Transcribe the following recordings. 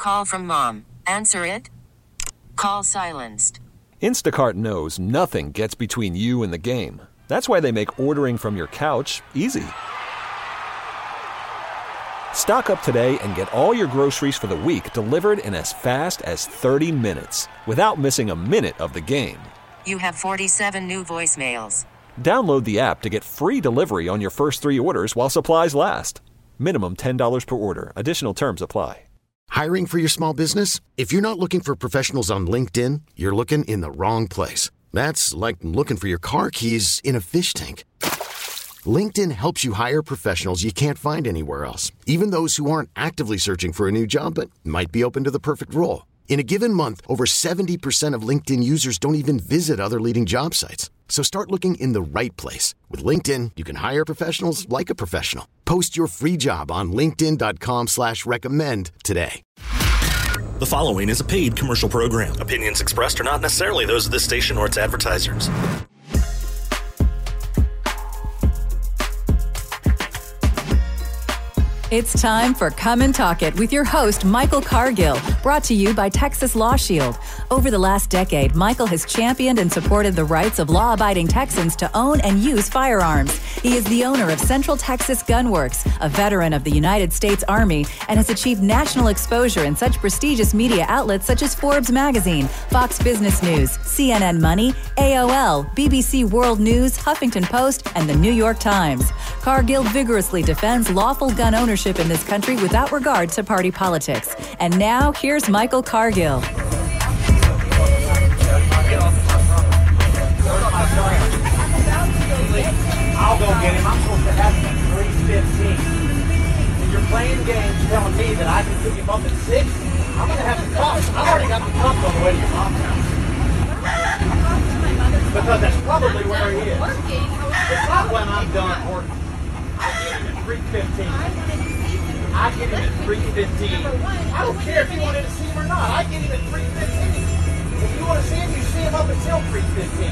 Call from mom. Answer it. Call silenced. Instacart knows nothing gets between you and the game. That's why they make ordering from your couch easy. Stock up today and get all your groceries for the week delivered in as fast as 30 minutes without missing a minute of the game. You have 47 new voicemails. Download the app to get free delivery on your first 3 orders while supplies last. Minimum $10 per order. Additional terms apply. Hiring for your small business? If you're not looking for professionals on LinkedIn, you're looking in the wrong place. That's like looking for your car keys in a fish tank. LinkedIn helps you hire professionals you can't find anywhere else, even those who aren't actively searching for a new job but might be open to the perfect role. In a given month, over 70% of LinkedIn users don't even visit other leading job sites. So start looking in the right place. With LinkedIn, you can hire professionals like a professional. Post your free job on linkedin.com/recommend today. The following is a paid commercial program. Opinions expressed are not necessarily those of this station or its advertisers. It's time for Come and Talk It with your host, Michael Cargill, brought to you by Texas Law Shield. Over the last decade, Michael has championed and supported the rights of law-abiding Texans to own and use firearms. He is the owner of Central Texas Gun Works, a veteran of the United States Army, and has achieved national exposure in such prestigious media outlets such as Forbes Magazine, Fox Business News, CNN Money, AOL, BBC World News, Huffington Post, and the New York Times. Cargill vigorously defends lawful gun ownership in this country without regard to party politics. And now, here's Michael Cargill. I'll go get him. I'm supposed to have him at 3:15. And you're playing games telling me that I can pick him up at 6? I'm going to have the cups. I've already got the cups on the way to your mom's house. Because that's probably where he is. It's not when I'm done working. I get him at 3:15. I get him at 3:15. I don't care if you wanted to see him or not. I get him at 3:15. If you want to see him, you see him up until 3:15.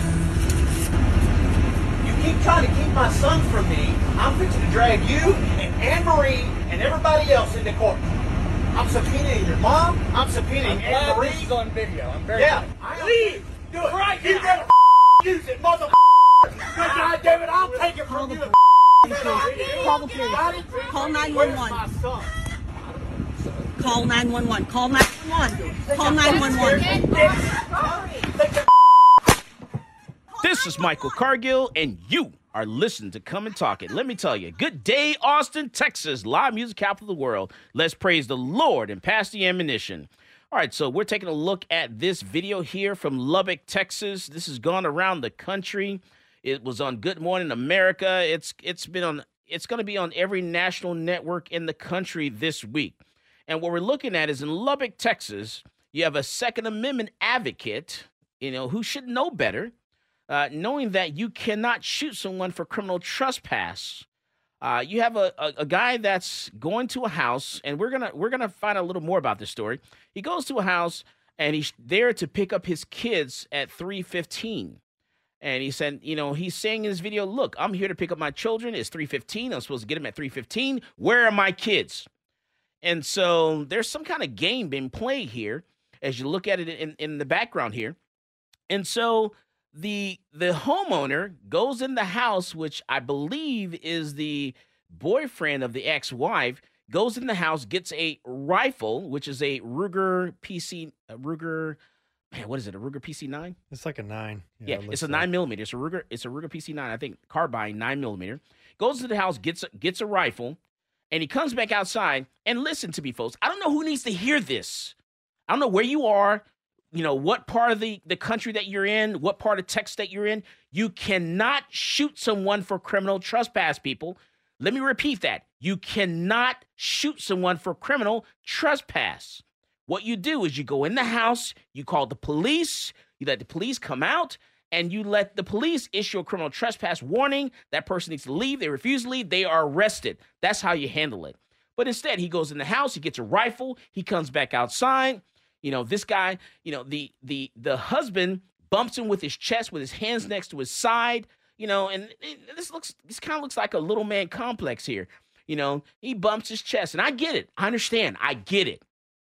You keep trying to keep my son from me. I'm fixing to drag you and Anne-Marie and everybody else into court. I'm subpoenaing your mom. I'm subpoenaing Anne-Marie. This is on video. I'm very Yeah. Leave. Do it. Right. You better use it, mother. Good God, David. I'll take it from you. Call the police. Call 911. Call 911. Call 911. Call 911. This is Michael Cargill, and you are listening to Come and Talk It. Let me tell you, good day, Austin, Texas, live music capital of the world. Let's praise the Lord and pass the ammunition. All right, so we're taking a look at this video here from Lubbock, Texas. This has gone around the country. It was on Good Morning America. It's going to be on every national network in the country this week. And what we're looking at is in Lubbock, Texas, you have a Second Amendment advocate, who should know better, knowing that you cannot shoot someone for criminal trespass. You have a guy that's going to a house, and we're gonna find out a little more about this story. He goes to a house, and he's there to pick up his kids at 3:15. And he said, he's saying in his video, look, I'm here to pick up my children. It's 3:15. I'm supposed to get them at 3:15. Where are my kids? And so there's some kind of game being played here as you look at it in the background here. And so the homeowner goes in the house, which I believe is the boyfriend of the ex-wife, goes in the house, gets a rifle, which is a Ruger what is it? A Ruger PC-9? It's like a 9. Yeah, it's a 9mm. It's a Ruger PC-9. I think carbine 9mm. Goes to the house, gets a rifle, and he comes back outside. And listen to me, folks. I don't know who needs to hear this. I don't know where you are. What part of the country that you're in, what part of Texas that you're in. You cannot shoot someone for criminal trespass, people. Let me repeat that. You cannot shoot someone for criminal trespass. What you do is you go in the house, you call the police, you let the police come out, and you let the police issue a criminal trespass warning. That person needs to leave. They refuse to leave. They are arrested. That's how you handle it. But instead, he goes in the house, he gets a rifle, he comes back outside. This guy, the husband bumps him with his chest, with his hands next to his side, and this kind of looks like a little man complex here. He bumps his chest, and I get it. I understand. I get it.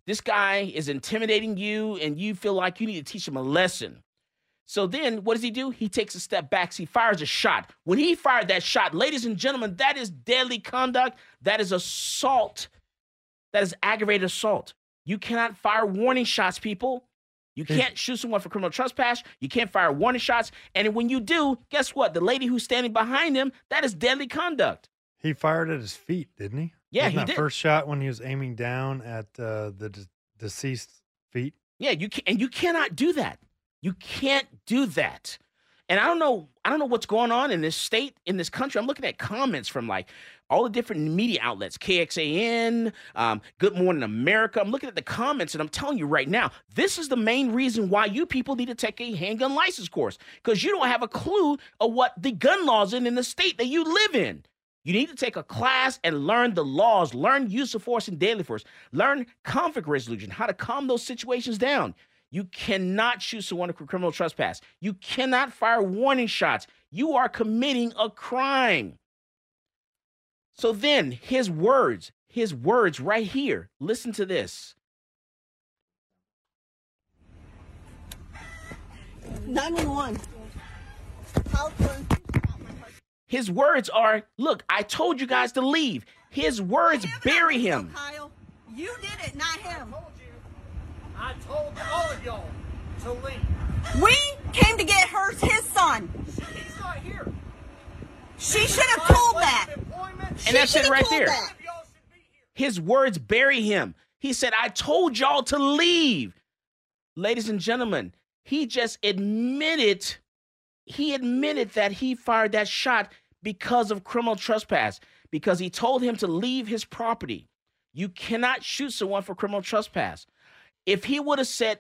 This guy is intimidating you, and you feel like you need to teach him a lesson. So then what does he do? He takes a step back. He fires a shot. When he fired that shot, ladies and gentlemen, that is deadly conduct. That is assault. That is aggravated assault. You cannot fire warning shots, people. You can't shoot someone for criminal trespass. You can't fire warning shots. And when you do, guess what? The lady who's standing behind him, that is deadly conduct. He fired at his feet, didn't he? Yeah, Wasn't he that did. First shot when he was aiming down at the deceased's feet. Yeah, you cannot do that. You can't do that. And I don't know what's going on in this state, in this country. I'm looking at comments from like all the different media outlets, KXAN, Good Morning America. I'm looking at the comments, and I'm telling you right now, this is the main reason why you people need to take a handgun license course, because you don't have a clue of what the gun laws in the state that you live in. You need to take a class and learn the laws, learn use of force and deadly force, learn conflict resolution, how to calm those situations down. You cannot shoot someone for criminal trespass. You cannot fire warning shots. You are committing a crime. So then his words right here. Listen to this. 911. His words are, look, I told you guys to leave. His words bury him. Kyle, you did it, not him. I told all of y'all to leave. We came to get his son. He's not here. She should have told that. And that's it right there. His words bury him. He said, I told y'all to leave. Ladies and gentlemen, he just admitted that he fired that shot because of criminal trespass, because he told him to leave his property. You cannot shoot someone for criminal trespass. If he would have said,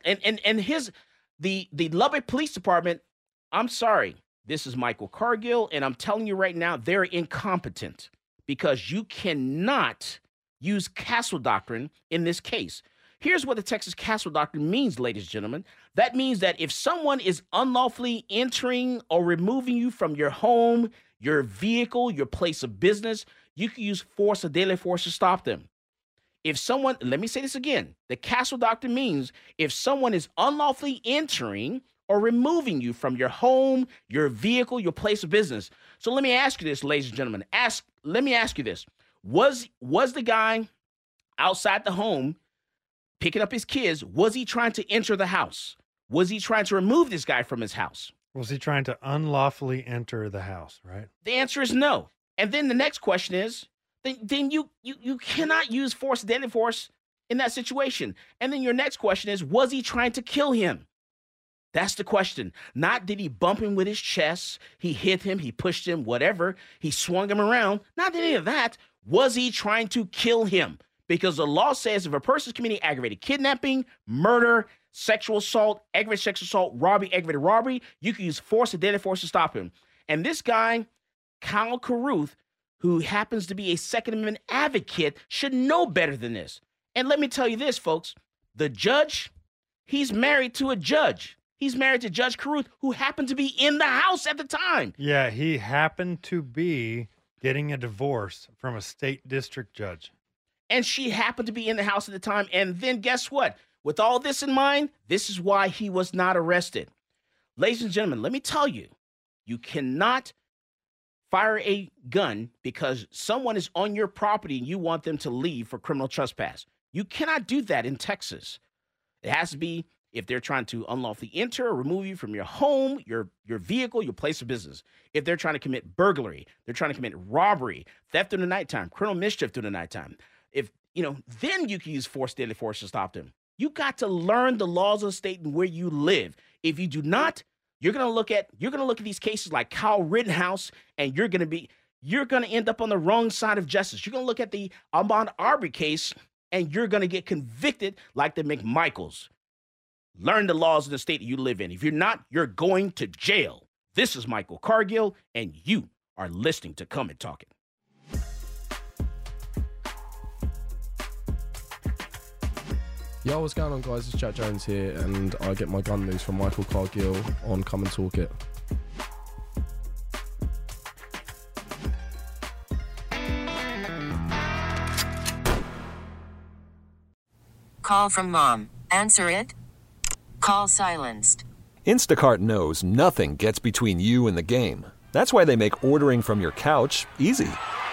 the Lubbock Police Department, I'm sorry, this is Michael Cargill, and I'm telling you right now, they're incompetent, because you cannot use Castle Doctrine in this case. Here's what the Texas Castle Doctrine means, ladies and gentlemen. That means that if someone is unlawfully entering or removing you from your home, your vehicle, your place of business, you can use force or deadly force to stop them. If someone, let me say this again, the Castle Doctrine means if someone is unlawfully entering or removing you from your home, your vehicle, your place of business. So let me ask you this, ladies and gentlemen. Let me ask you this. Was the guy outside the home picking up his kids, was he trying to enter the house? Was he trying to remove this guy from his house? Was he trying to unlawfully enter the house, right? The answer is no. And then the next question is, then you cannot use force, deadly force in that situation. And then your next question is, was he trying to kill him? That's the question. Not did he bump him with his chest, he hit him, he pushed him, whatever, he swung him around. Not any of that. Was he trying to kill him? Because the law says if a person is committing aggravated kidnapping, murder, sexual assault, aggravated sexual assault, robbery, aggravated robbery, you can use force or deadly force to stop him. And this guy, Kyle Carruth, who happens to be a Second Amendment advocate, should know better than this. And let me tell you this, folks. The judge, he's married to a judge. He's married to Judge Carruth, who happened to be in the house at the time. Yeah, he happened to be getting a divorce from a state district judge. And she happened to be in the house at the time. And then guess what? With all this in mind, this is why he was not arrested. Ladies and gentlemen, let me tell you, you cannot fire a gun because someone is on your property and you want them to leave for criminal trespass. You cannot do that in Texas. It has to be if they're trying to unlawfully enter or remove you from your home, your vehicle, your place of business. If they're trying to commit burglary, they're trying to commit robbery, theft in the nighttime, criminal mischief during the nighttime. Then you can use force, deadly force to stop them. You got to learn the laws of the state and where you live. If you do not, you're gonna look at these cases like Kyle Rittenhouse, and you're gonna end up on the wrong side of justice. You're gonna look at the Ahmaud Arbery case, and you're gonna get convicted like the McMichaels. Learn the laws of the state that you live in. If you're not, you're going to jail. This is Michael Cargill, and you are listening to Come and Talk It. Yo, what's going on, guys? It's Jack Jones here, and I get my gun news from Michael Cargill on Come and Talk It. Call from mom. Answer it. Call silenced. Instacart knows nothing gets between you and the game. That's why they make ordering from your couch easy.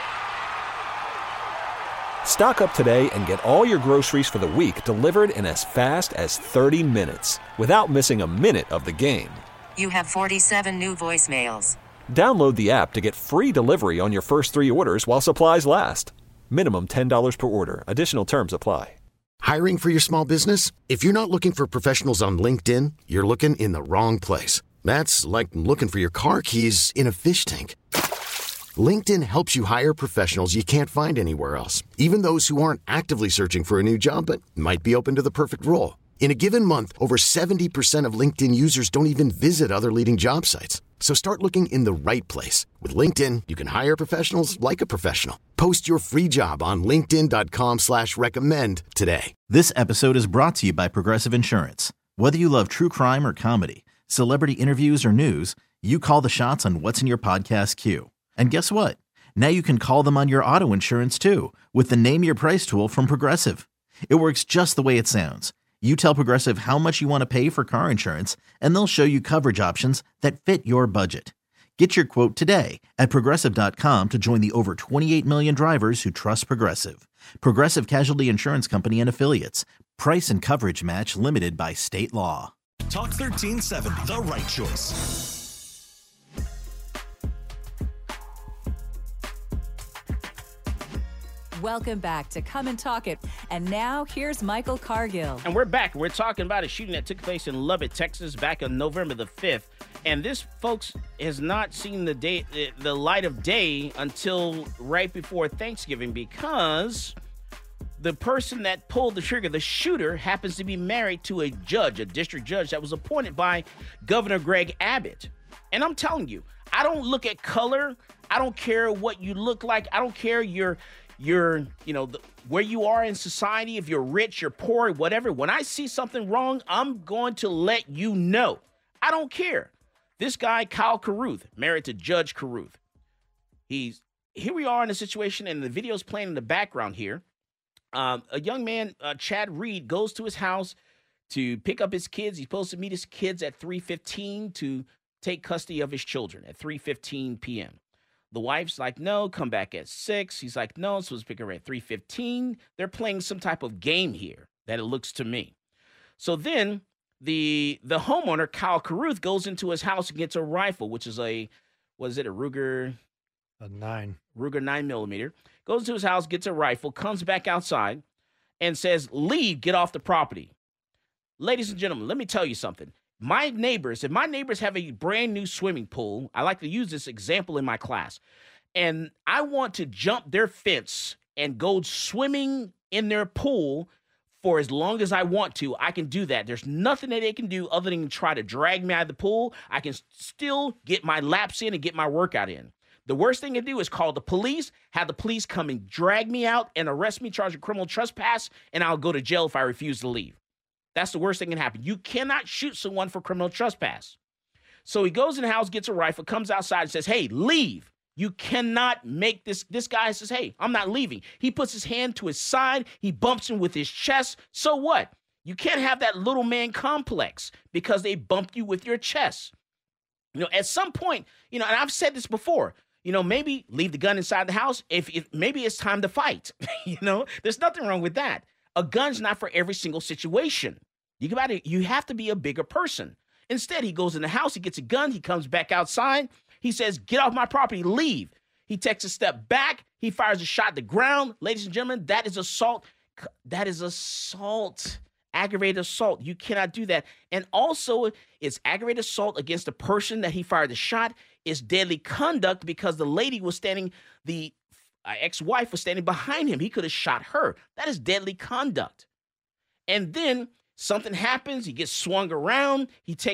Stock up today and get all your groceries for the week delivered in as fast as 30 minutes without missing a minute of the game. You have 47 new voicemails. Download the app to get free delivery on your first 3 orders while supplies last. Minimum $10 per order. Additional terms apply. Hiring for your small business? If you're not looking for professionals on LinkedIn, you're looking in the wrong place. That's like looking for your car keys in a fish tank. LinkedIn helps you hire professionals you can't find anywhere else, even those who aren't actively searching for a new job but might be open to the perfect role. In a given month, over 70% of LinkedIn users don't even visit other leading job sites. So start looking in the right place. With LinkedIn, you can hire professionals like a professional. Post your free job on linkedin.com/recommend today. This episode is brought to you by Progressive Insurance. Whether you love true crime or comedy, celebrity interviews or news, you call the shots on what's in your podcast queue. And guess what? Now you can call them on your auto insurance too with the Name Your Price tool from Progressive. It works just the way it sounds. You tell Progressive how much you want to pay for car insurance, and they'll show you coverage options that fit your budget. Get your quote today at Progressive.com to join the over 28 million drivers who trust Progressive. Progressive Casualty Insurance Company and Affiliates. Price and coverage match limited by state law. Talk 1370, the right choice. Welcome back to Come and Talk It. And now here's Michael Cargill. And we're back. We're talking about a shooting that took place in Lubbock, Texas, back on November the 5th. And this, folks, has not seen the light of day until right before Thanksgiving, because the person that pulled the trigger, the shooter, happens to be married to a judge, a district judge that was appointed by Governor Greg Abbott. And I'm telling you, I don't look at color. I don't care what you look like. I don't care where you are in society, if you're rich, you're poor, whatever. When I see something wrong, I'm going to let you know. I don't care. This guy, Kyle Carruth, married to Judge Carruth. Here we are in a situation, and the video's playing in the background here. A young man, Chad Reed, goes to his house to pick up his kids. He's supposed to meet his kids at 3:15 to take custody of his children at 3:15 p.m. The wife's like, no, come back at 6. He's like, no, I'm supposed to pick her at 3:15. They're playing some type of game here, that it looks to me. So then the homeowner, Kyle Carruth, goes into his house and gets a rifle, which is a Ruger? A 9. Ruger 9mm. Goes to his house, gets a rifle, comes back outside, and says, leave, get off the property. Ladies and gentlemen, let me tell you something. If my neighbors have a brand new swimming pool, I like to use this example in my class, and I want to jump their fence and go swimming in their pool for as long as I want to, I can do that. There's nothing that they can do other than try to drag me out of the pool. I can still get my laps in and get my workout in. The worst thing to do is call the police, have the police come and drag me out and arrest me, charge a criminal trespass, and I'll go to jail if I refuse to leave. That's the worst thing that can happen. You cannot shoot someone for criminal trespass. So he goes in the house, gets a rifle, comes outside and says, hey, leave. You cannot make this. This guy says, hey, I'm not leaving. He puts his hand to his side. He bumps him with his chest. So what? You can't have that little man complex because they bumped you with your chest. At some point, and I've said this before, maybe leave the gun inside the house if maybe it's time to fight. There's nothing wrong with that. A gun's not for every single situation. You have to be a bigger person. Instead, he goes in the house, he gets a gun, he comes back outside, he says, get off my property, leave. He takes a step back, he fires a shot at the ground. Ladies and gentlemen, that is assault. That is assault. Aggravated assault. You cannot do that. And also, it's aggravated assault against the person that he fired the shot. It's deadly conduct because the lady was standing, the ex-wife was standing behind him. He could have shot her. That is deadly conduct. And then something happens. He gets swung around.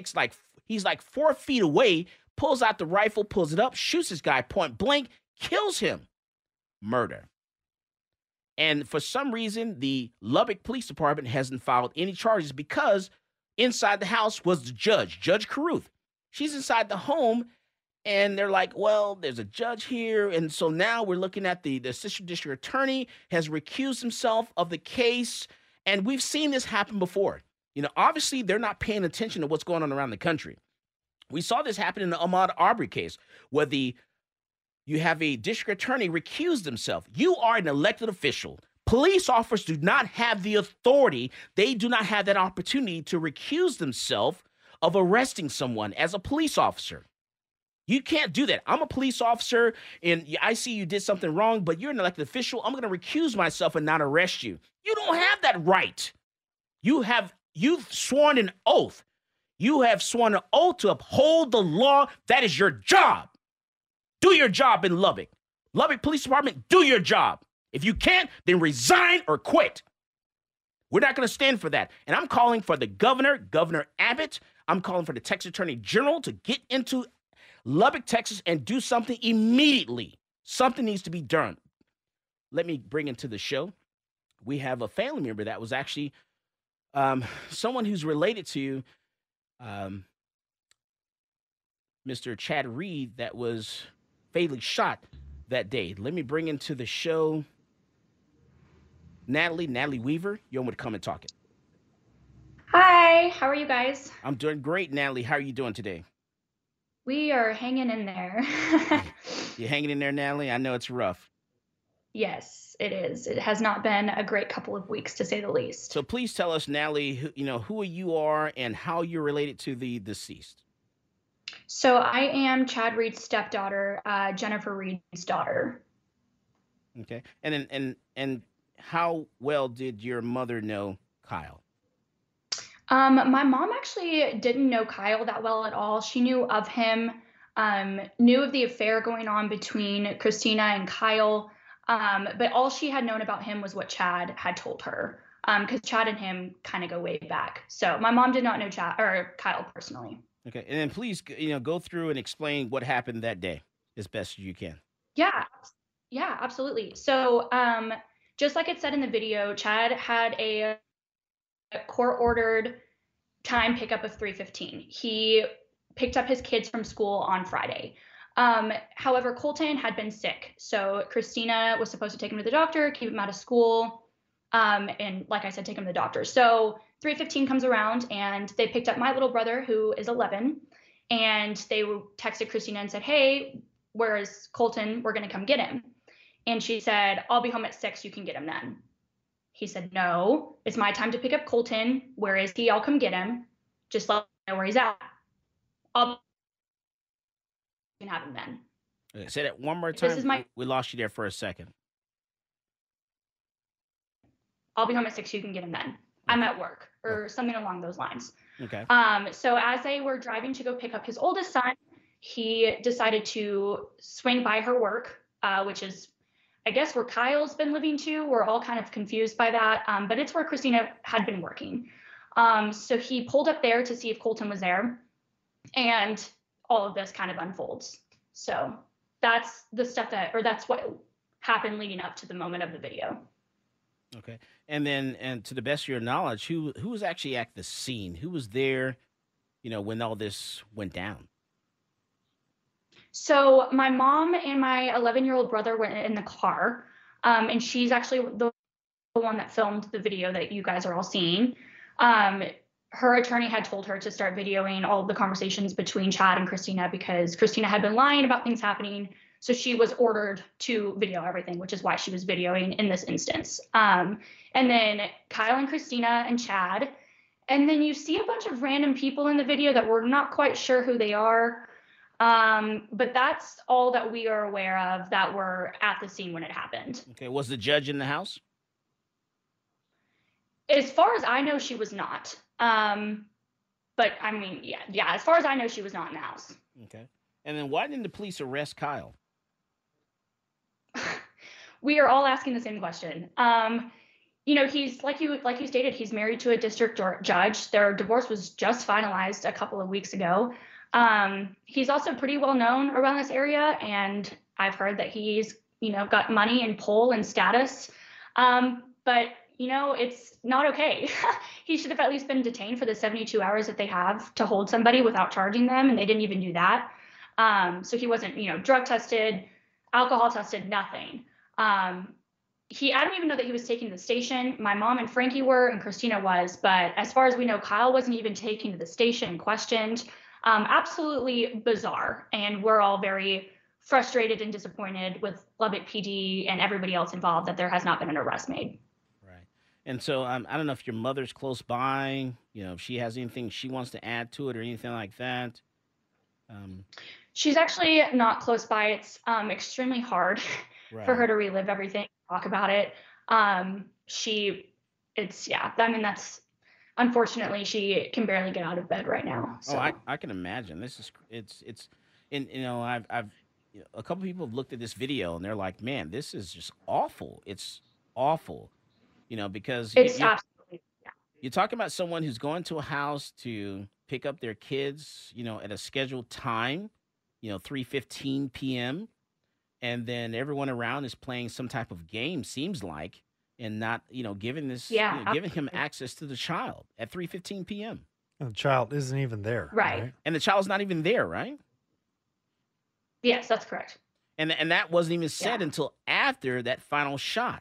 He's like 4 feet away, pulls out the rifle, pulls it up, shoots this guy point blank, kills him. Murder. And for some reason, the Lubbock Police Department hasn't filed any charges because inside the house was the judge, Judge Carruth. She's inside the home, and they're like, well, there's a judge here. And so now we're looking at the assistant district attorney has recused himself of the case. And we've seen this happen before. Obviously, they're not paying attention to what's going on around the country. We saw this happen in the Ahmaud Arbery case, where you have a district attorney recuse themselves. You are an elected official. Police officers do not have the authority. They do not have that opportunity to recuse themselves of arresting someone as a police officer. You can't do that. I'm a police officer, and I see you did something wrong, but you're an elected official. I'm going to recuse myself and not arrest you. You don't have that right. You've sworn an oath. You have sworn an oath to uphold the law. That is your job. Do your job in Lubbock. Lubbock Police Department, do your job. If you can't, then resign or quit. We're not going to stand for that. And I'm calling for the governor, Governor Abbott. I'm calling for the Texas Attorney General to get into Lubbock, Texas, and do something immediately. Something needs to be done. Let me bring into the show. We have a family member that was actually someone who's related to Mr. Chad Reed that was fatally shot that day. Let me bring into the show Natalie Weaver. You're on with Come and Talk It. Hi, how are you guys? I'm doing great, Natalie. How are you doing today? We are hanging in there. You hanging in there, Natalie? I know it's rough. Yes, it is. It has not been a great couple of weeks, to say the least. So please tell us, Natalie, who you are and how you're related to the deceased. So I am Chad Reed's stepdaughter, Jennifer Reed's daughter. Okay. And how well did your mother know Kyle? My mom actually didn't know Kyle that well at all. She knew of him, knew of the affair going on between Christina and Kyle. But all she had known about him was what Chad had told her, because Chad and him kind of go way back. So my mom did not know Kyle personally. Okay. And then please, go through and explain what happened that day as best as you can. Yeah, absolutely. So, just like it said in the video, Chad had a court-ordered time pickup of 3:15. He picked up his kids from school on Friday. However, Colton had been sick, so Christina was supposed to take him to the doctor, keep him out of school, and like I said, take him to the doctor. So 3:15 comes around, and they picked up my little brother, who is 11, and they texted Christina and said, "Hey, where is Colton? We're going to come get him." And she said, "I'll be home at 6. You can get him then." He said, "No, it's my time to pick up Colton. Where is he? I'll come get him. Just let me know where he's at. You can have him then." Okay, say that one more time. This is We lost you there for a second. "I'll be home at 6. You can get him then. Okay. I'm at work," or something along those lines. Okay. So as they were driving to go pick up his oldest son, he decided to swing by her work, which is, I guess, where Kyle's been living too. We're all kind of confused by that, but it's where Christina had been working. So he pulled up there to see if Colton was there, and all of this kind of unfolds. So that's the stuff that's what happened leading up to the moment of the video. Okay. And to the best of your knowledge, who was actually at the scene? Who was there, when all this went down? So my mom and my 11-year-old brother went in the car, and she's actually the one that filmed the video that you guys are all seeing. Her attorney had told her to start videoing all of the conversations between Chad and Christina because Christina had been lying about things happening. So she was ordered to video everything, which is why she was videoing in this instance. And then Kyle and Christina and Chad. And then you see a bunch of random people in the video that we're not quite sure who they are. But that's all that we are aware of that were at the scene when it happened. Okay. Was the judge in the house? As far as I know, she was not. But I mean, yeah, as far as I know, she was not in the house. Okay. And then why didn't the police arrest Kyle? We are all asking the same question. He's like you stated, he's married to a district judge. Their divorce was just finalized a couple of weeks ago. He's also pretty well known around this area, and I've heard that he's, got money and pull and status. But it's not okay. He should have at least been detained for the 72 hours that they have to hold somebody without charging them, and they didn't even do that. So he wasn't, drug tested, alcohol tested, nothing. I don't even know that he was taken to the station. My mom and Frankie were, and Christina was, but as far as we know, Kyle wasn't even taken to the station and questioned. Absolutely bizarre. And we're all very frustrated and disappointed with Lubbock PD and everybody else involved that there has not been an arrest made. Right. And so I don't know if your mother's close by, if she has anything she wants to add to it or anything like that. She's actually not close by. It's extremely hard for her to relive everything, talk about it. That's unfortunately she can barely get out of bed right now. So. Oh, I can imagine. I've a couple people have looked at this video and they're like, man, this is just awful. It's awful, because it's absolutely. Yeah. You're talking about someone who's going to a house to pick up their kids, at a scheduled time, 3:15 p.m. And then everyone around is playing some type of game, seems like, and not, giving him access to the child at 3:15 p.m. And the child isn't even there. Right. And the child's not even there, right? Yes, that's correct. And that wasn't even said until after that final shot.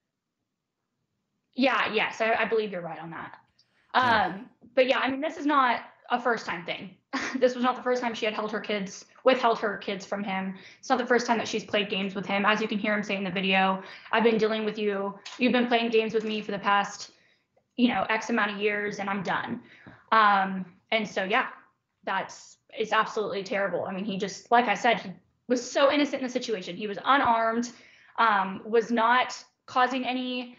Yeah, yes, I believe you're right on that. But yeah, I mean, this is not a first-time thing. This was not the first time she had withheld her kids from him. It's not the first time that she's played games with him. As you can hear him say in the video, I've been dealing with you. You've been playing games with me for the past, X amount of years, and I'm done. And so, yeah, it's absolutely terrible. I mean, he just, like I said, he was so innocent in the situation. He was unarmed, was not causing any,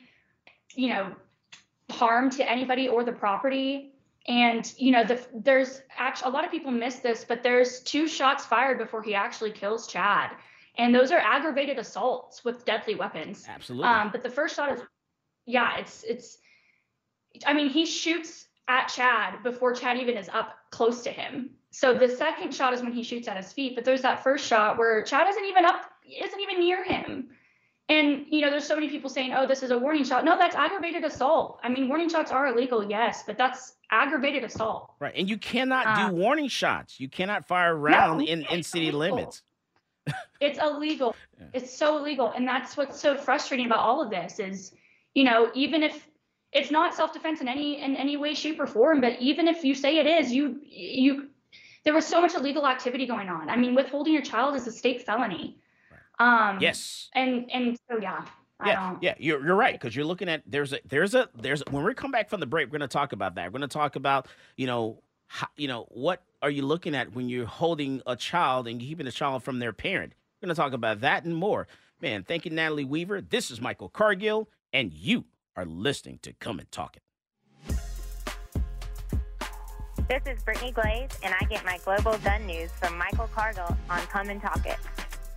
harm to anybody or the property. And, there's actually, a lot of people miss this, but there's 2 shots fired before he actually kills Chad. And those are aggravated assaults with deadly weapons. Absolutely. But the first shot is, he shoots at Chad before Chad even is up close to him. So the second shot is when he shoots at his feet, but there's that first shot where Chad isn't even near him. And, there's so many people saying, oh, this is a warning shot. No, that's aggravated assault. I mean, warning shots are illegal, yes, but that's aggravated assault. Right. And you cannot do warning shots. You cannot fire a round in city limits. It's illegal. Yeah. It's so illegal. And that's what's so frustrating about all of this is, even if it's not self-defense in any way, shape, or form, but even if you say it is, there was so much illegal activity going on. I mean, withholding your child is a state felony. Yes. And so, yeah. Yeah, you're right, because you're looking at there's a when we come back from the break, we're going to talk about that. We're going to talk about what are you looking at when you're holding a child and keeping a child from their parent. We're going to talk about that and more. Man, thank you, Natalie Weaver. This is Michael Cargill, and you are listening to Come and Talk It. This is Brittany Glaze, and I get my Global Gun News from Michael Cargill on Come and Talk It.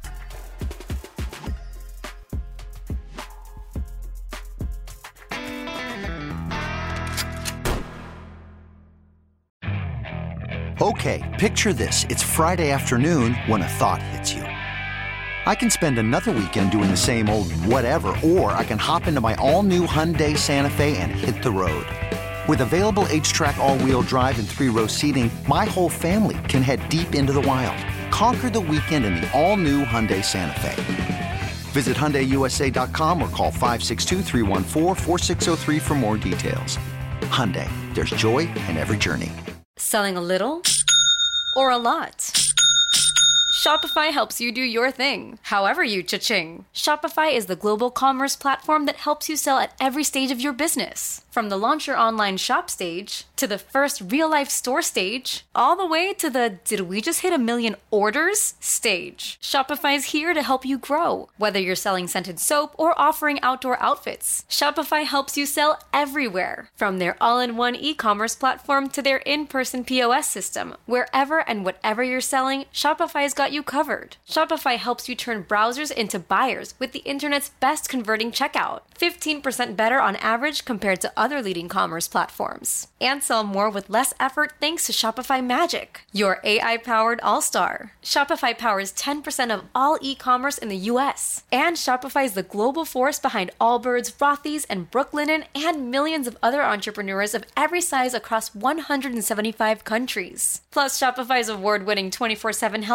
Okay, picture this. It's Friday afternoon when a thought hits you. I can spend another weekend doing the same old whatever, or I can hop into my all-new Hyundai Santa Fe and hit the road. With available H-Track all-wheel drive and 3-row seating, my whole family can head deep into the wild. Conquer the weekend in the all-new Hyundai Santa Fe. Visit HyundaiUSA.com or call 562-314-4603 for more details. Hyundai, there's joy in every journey. Selling a little or a lot? Shopify helps you do your thing, however you cha-ching. Shopify is the global commerce platform that helps you sell at every stage of your business. From the launch your online shop stage, to the first real-life store stage, all the way to the did we just hit 1 million orders stage. Shopify's here to help you grow. Whether you're selling scented soap or offering outdoor outfits, Shopify helps you sell everywhere. From their all-in-one e-commerce platform to their in-person POS system, wherever and whatever you're selling, Shopify's got you covered. Shopify helps you turn browsers into buyers with the internet's best converting checkout. 15% better on average compared to other leading commerce platforms. And sell more with less effort thanks to Shopify Magic, your AI-powered all-star. Shopify powers 10% of all e-commerce in the U.S. And Shopify is the global force behind Allbirds, Rothy's, and Brooklinen, and millions of other entrepreneurs of every size across 175 countries. Plus, Shopify's award-winning 24/7 help is there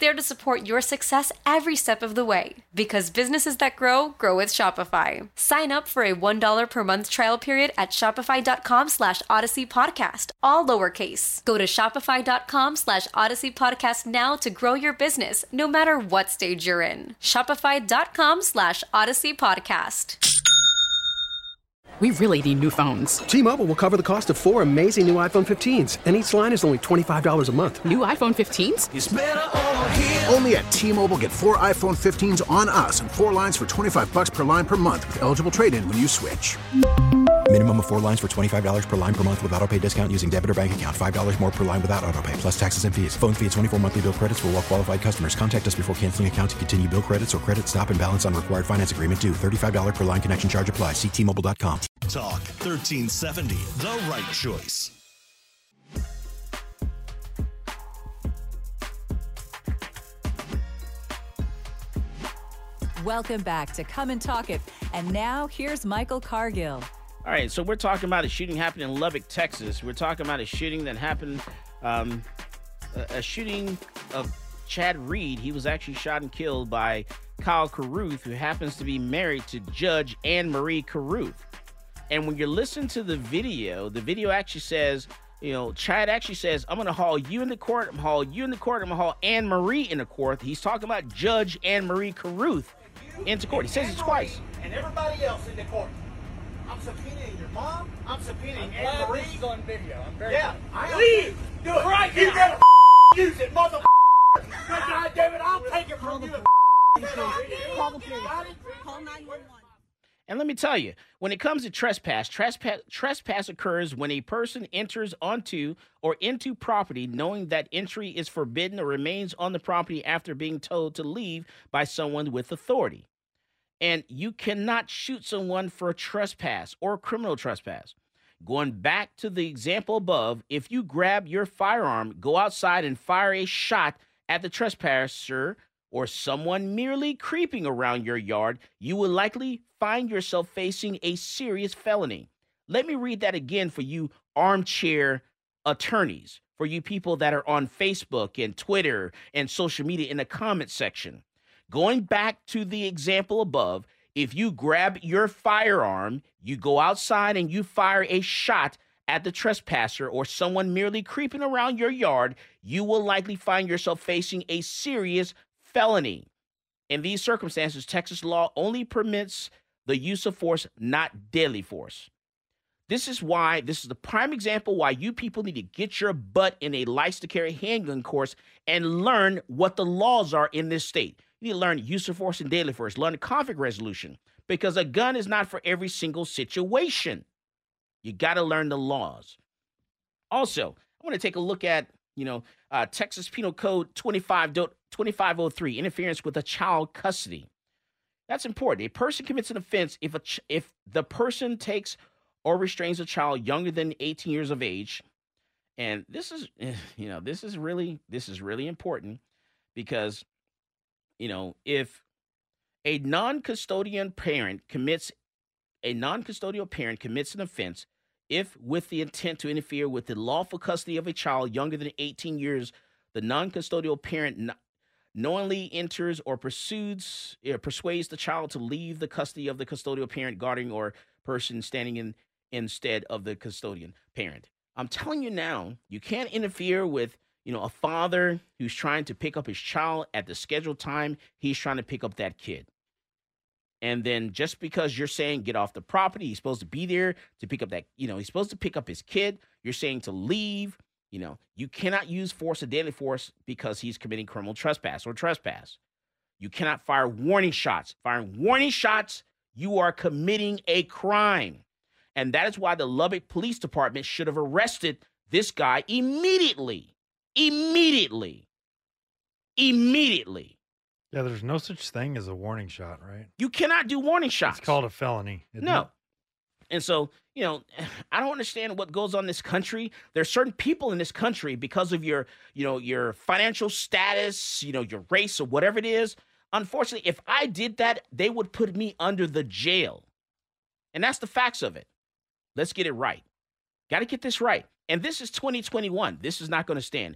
there to support your success every step of the way. Because businesses that grow, grow with Shopify. Sign up for a $1 per month trial period at shopify.com/Odyssey Podcast, all lowercase. Go to shopify.com/Odyssey Podcast now to grow your business, no matter what stage you're in. Shopify.com/Odyssey Podcast. We really need new phones. T-Mobile will cover the cost of 4 amazing new iPhone 15s, and each line is only $25 a month. New iPhone 15s? It's better over here. Only at T-Mobile, get 4 iPhone 15s on us and 4 lines for $25 per line per month with eligible trade-in when you switch. Minimum of 4 lines for $25 per line per month with autopay discount using debit or bank account. $5 more per line without autopay, plus taxes and fees. Phone fee at 24 monthly bill credits for well-qualified customers. Contact us before canceling account to continue bill credits or credit stop and balance on required finance agreement due. $35 per line connection charge applies. See T-Mobile.com. Talk 1370, the right choice. Welcome back to Come and Talk It. And now here's Michael Cargill. All right, so we're talking about a shooting happened in Lubbock, Texas. We're talking about a shooting that happened, a shooting of Chad Reed. He was actually shot and killed by Kyle Carruth, who happens to be married to Judge Anne Marie Carruth. And when you're listening to the video actually says, Chad actually says, I'm going to haul you into court, I'm going to haul you into court, I'm going to haul Anne Marie into court. He's talking about Judge Anne Marie Carruth into court. He says it twice. And everybody else in the court. I'm subpoenaing your mom. I'm subpoenaing Anne Marie. This is on video. I'm very Please do it. Right now. You better use it, mother. Good God, David. I'll take it from you. Call the police. Call 911. And let me tell you, when it comes to trespass occurs when a person enters onto or into property knowing that entry is forbidden or remains on the property after being told to leave by someone with authority. And you cannot shoot someone for a trespass or a criminal trespass. Going back to the example above, if you grab your firearm, go outside and fire a shot at the trespasser or someone merely creeping around your yard, you will likely find yourself facing a serious felony. Let me read that again for you armchair attorneys, for you people that are on Facebook and Twitter and social media in the comment section. Going back to the example above, if you grab your firearm, you go outside and you fire a shot at the trespasser or someone merely creeping around your yard, you will likely find yourself facing a serious felony. In these circumstances, Texas law only permits the use of force, not deadly force. This is the prime example why you people need to get your butt in a license to carry handgun course and learn what the laws are in this state. You need to learn use of force and deadly force, learn conflict resolution, because a gun is not for every single situation. You got to learn the laws. Also, I want to take a look at, Texas Penal Code 2503, interference with a child custody. That's important. A person commits an offense if the person takes or restrains a child younger than 18 years of age. And this is really important because, if a non-custodial parent commits an offense, if with the intent to interfere with the lawful custody of a child younger than 18 years, the non-custodial parent knowingly enters or persuades the child to leave the custody of the custodial parent, guardian, or person standing instead of the custodian parent. I'm telling you now, you can't interfere with, a father who's trying to pick up his child at the scheduled time. He's trying to pick up that kid. And then just because you're saying get off the property, he's supposed to be there to pick up that, he's supposed to pick up his kid. You're saying to leave. You cannot use force or deadly force because he's committing criminal trespass or trespass. You cannot fire warning shots. Firing warning shots, you are committing a crime. And that is why the Lubbock Police Department should have arrested this guy immediately. Immediately. Yeah, there's no such thing as a warning shot, right? You cannot do warning shots. It's called a felony. No. And so, I don't understand what goes on in this country. There are certain people in this country because of your financial status, your race or whatever it is. Unfortunately, if I did that, they would put me under the jail. And that's the facts of it. Let's get it right. Got to get this right. And this is 2021. This is not going to stand.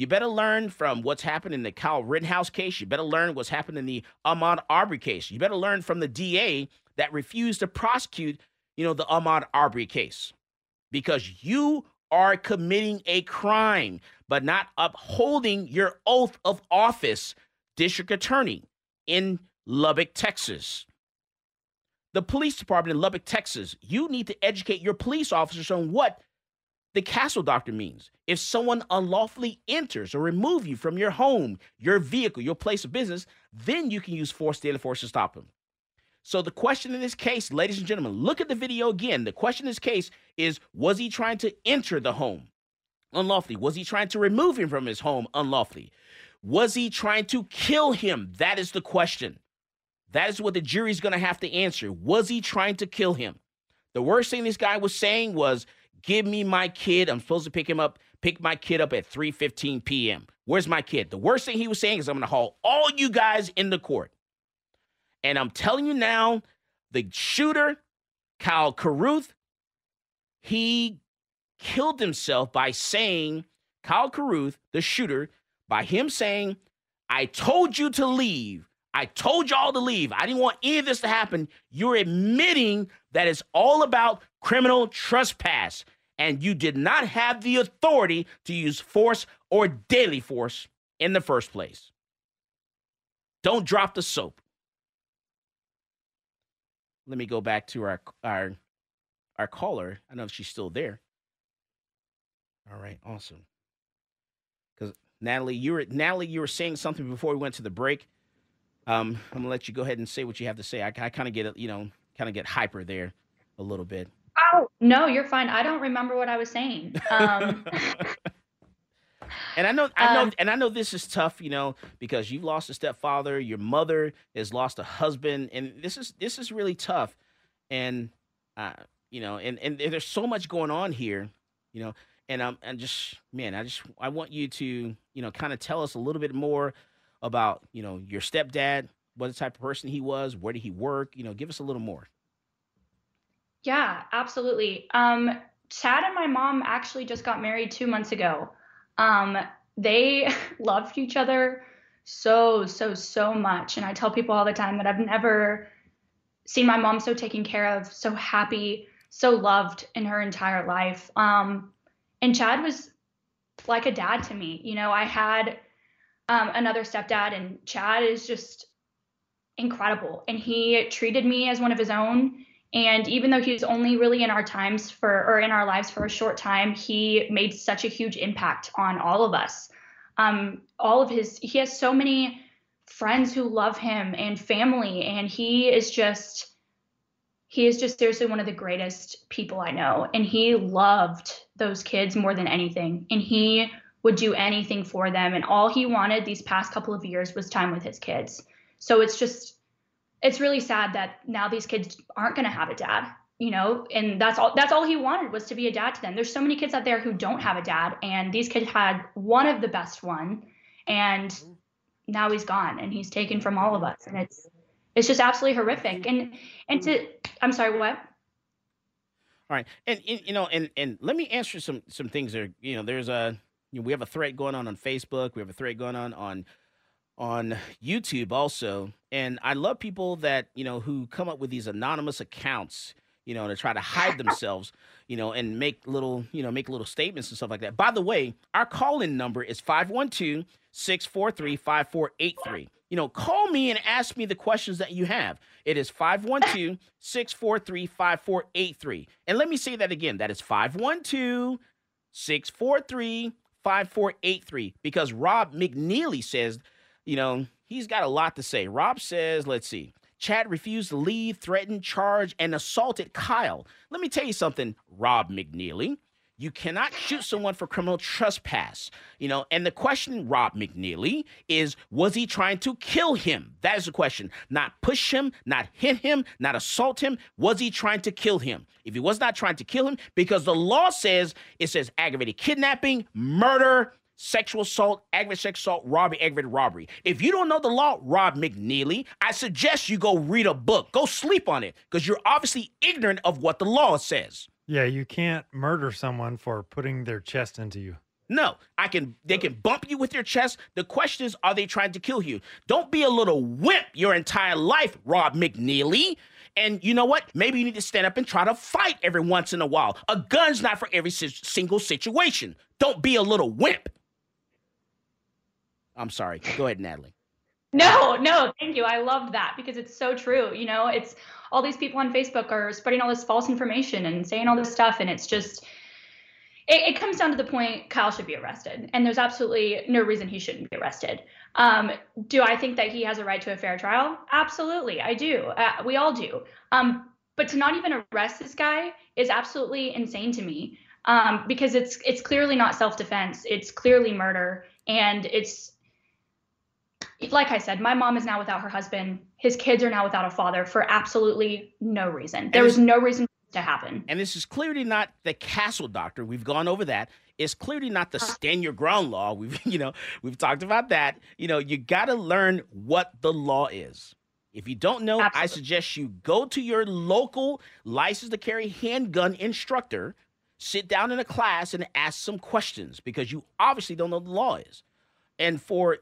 You better learn from what's happened in the Kyle Rittenhouse case. You better learn what's happened in the Ahmaud Arbery case. You better learn from the DA that refused to prosecute, the Ahmaud Arbery case, because you are committing a crime, but not upholding your oath of office, district attorney in Lubbock, Texas. The police department in Lubbock, Texas, you need to educate your police officers on what the castle doctrine means. If someone unlawfully enters or remove you from your home, your vehicle, your place of business, then you can use force, deadly force to stop them. So the question in this case, ladies and gentlemen, look at the video again. The question in this case is, was he trying to enter the home unlawfully? Was he trying to remove him from his home unlawfully? Was he trying to kill him? That is the question. That is what the jury's going to have to answer. Was he trying to kill him? The worst thing this guy was saying was, give me my kid. I'm supposed to pick my kid up at 3:15 p.m. Where's my kid? The worst thing he was saying is, I'm going to haul all you guys into court. And I'm telling you now, the shooter, Kyle Carruth, he killed himself by saying, Kyle Carruth, the shooter, by him saying, I told you to leave. I told y'all to leave. I didn't want any of this to happen. You're admitting that it's all about criminal trespass, and you did not have the authority to use force or deadly force in the first place. Don't drop the soap. Let me go back to our caller. I don't know if she's still there. All right, awesome. Because Natalie, you were saying something before we went to the break. I'm gonna let you go ahead and say what you have to say. I kind of get hyper there a little bit. Oh no, you're fine. I don't remember what I was saying. And I know this is tough, because you've lost a stepfather, your mother has lost a husband, and this is really tough. And and there's so much going on here, and I want you to, kind of tell us a little bit more about, your stepdad, what type of person he was, where did he work, give us a little more. Yeah, absolutely. Chad and my mom actually just got married 2 months ago. They loved each other so much. And I tell people all the time that I've never seen my mom so taken care of, so happy, so loved in her entire life. And Chad was like a dad to me. I had another stepdad, and Chad is just incredible. And he treated me as one of his own. And even though he was only really in our lives for a short time, he made such a huge impact on all of us. He has so many friends who love him and family, and he is just seriously one of the greatest people I know. And he loved those kids more than anything. And he would do anything for them. And all he wanted these past couple of years was time with his kids. So it's really sad that now these kids aren't going to have a dad, and that's all he wanted, was to be a dad to them. There's so many kids out there who don't have a dad, and these kids had one of the best one, and now he's gone, and he's taken from all of us. And it's just absolutely horrific. I'm sorry, what? All right. And let me answer some things there. There's we have a thread going on Facebook. We have a thread going on YouTube also. And I love people that, who come up with these anonymous accounts, to try to hide themselves, and make little statements and stuff like that. By the way, our call-in number is 512-643-5483. Call me and ask me the questions that you have. It is 512-643-5483. And let me say that again. That is 512-643-5483, because Rob McNeely says, he's got a lot to say. Rob says, let's see, Chad refused to leave, threatened, charged, and assaulted Kyle. Let me tell you something, Rob McNeely. You cannot shoot someone for criminal trespass. And the question, Rob McNeely, is, was he trying to kill him? That is the question. Not push him, not hit him, not assault him. Was he trying to kill him? If he was not trying to kill him, because the law says, aggravated kidnapping, murder, sexual assault, aggravated sexual assault, robbery, aggravated robbery. If you don't know the law, Rob McNeely, I suggest you go read a book. Go sleep on it, because you're obviously ignorant of what the law says. Yeah, you can't murder someone for putting their chest into you. No, they can bump you with their chest. The question is, are they trying to kill you? Don't be a little wimp your entire life, Rob McNeely. And you know what? Maybe you need to stand up and try to fight every once in a while. A gun's not for every single situation. Don't be a little wimp. I'm sorry. Go ahead, Natalie. No, thank you. I loved that because it's so true. You know, it's all these people on Facebook are spreading all this false information and saying all this stuff. And it's just, it comes down to the point Kyle should be arrested. And there's absolutely no reason he shouldn't be arrested. Do I think that he has a right to a fair trial? Absolutely. I do. We all do. But to not even arrest this guy is absolutely insane to me. Because it's clearly not self-defense. It's clearly murder. And it's, like I said, my mom is now without her husband. His kids are now without a father for absolutely no reason. There was no reason for this to happen. And this is clearly not the Castle Doctrine. We've gone over that. It's clearly not the stand your ground law. We've talked about that. You got to learn what the law is. If you don't know, I suggest you go to your local licensed to carry handgun instructor, sit down in a class and ask some questions because you obviously don't know what the law is. And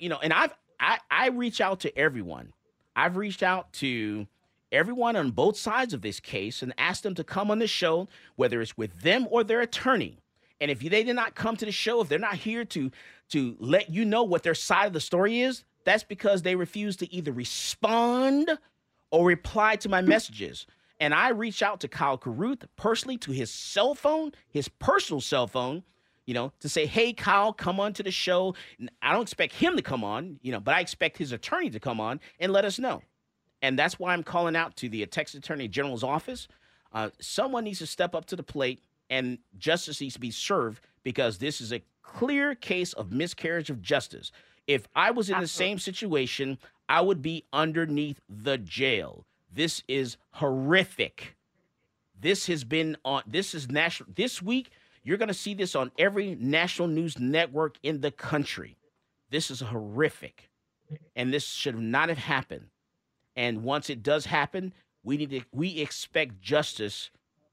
I reach out to everyone. I've reached out to everyone on both sides of this case and asked them to come on the show, whether it's with them or their attorney. And if they did not come to the show, if they're not here to let you know what their side of the story is, that's because they refuse to either respond or reply to my messages. And I reached out to Kyle Carruth personally to his cell phone, his personal cell phone, to say, hey, Kyle, come on to the show. I don't expect him to come on, but I expect his attorney to come on and let us know. And that's why I'm calling out to the Texas Attorney General's office. Someone needs to step up to the plate and justice needs to be served because this is a clear case of miscarriage of justice. If I was in the same situation, I would be underneath the jail. This is horrific. This has been on, this is national. This week, you're going to see this on every national news network in the country. This is horrific. And this should not have happened. And once it does happen, we expect justice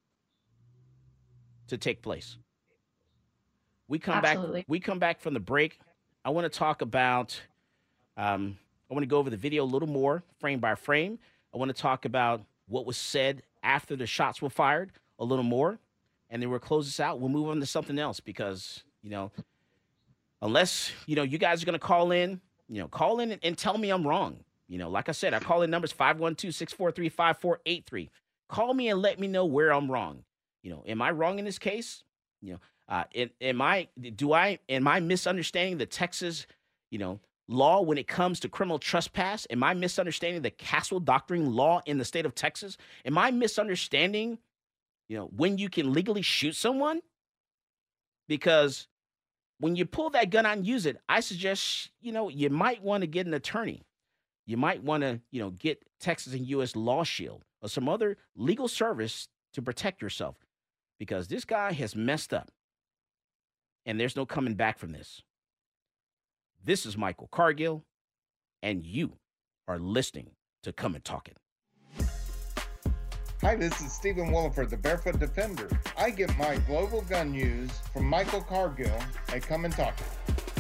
to take place. We come back from the break. I want to talk about, I want to go over the video a little more, frame by frame. I want to talk about what was said after the shots were fired a little more. And then we'll close this out. We'll move on to something else because, unless, you guys are going to call in and tell me I'm wrong. Like I said, our call-in number is 512-643-5483. Call me and let me know where I'm wrong. Am I wrong in this case? Am I misunderstanding the Texas, law when it comes to criminal trespass? Am I misunderstanding the Castle Doctrine law in the state of Texas? Am I misunderstanding, when you can legally shoot someone? Because when you pull that gun out and use it, I suggest, you might want to get an attorney. You might want to, get Texas and U.S. Law Shield or some other legal service to protect yourself because this guy has messed up and there's no coming back from this. This is Michael Cargill, and you are listening to Come and Talk It. Hi, this is Stephen Williford, the Barefoot Defender. I get my global gun news from Michael Cargill at Come and Talk It.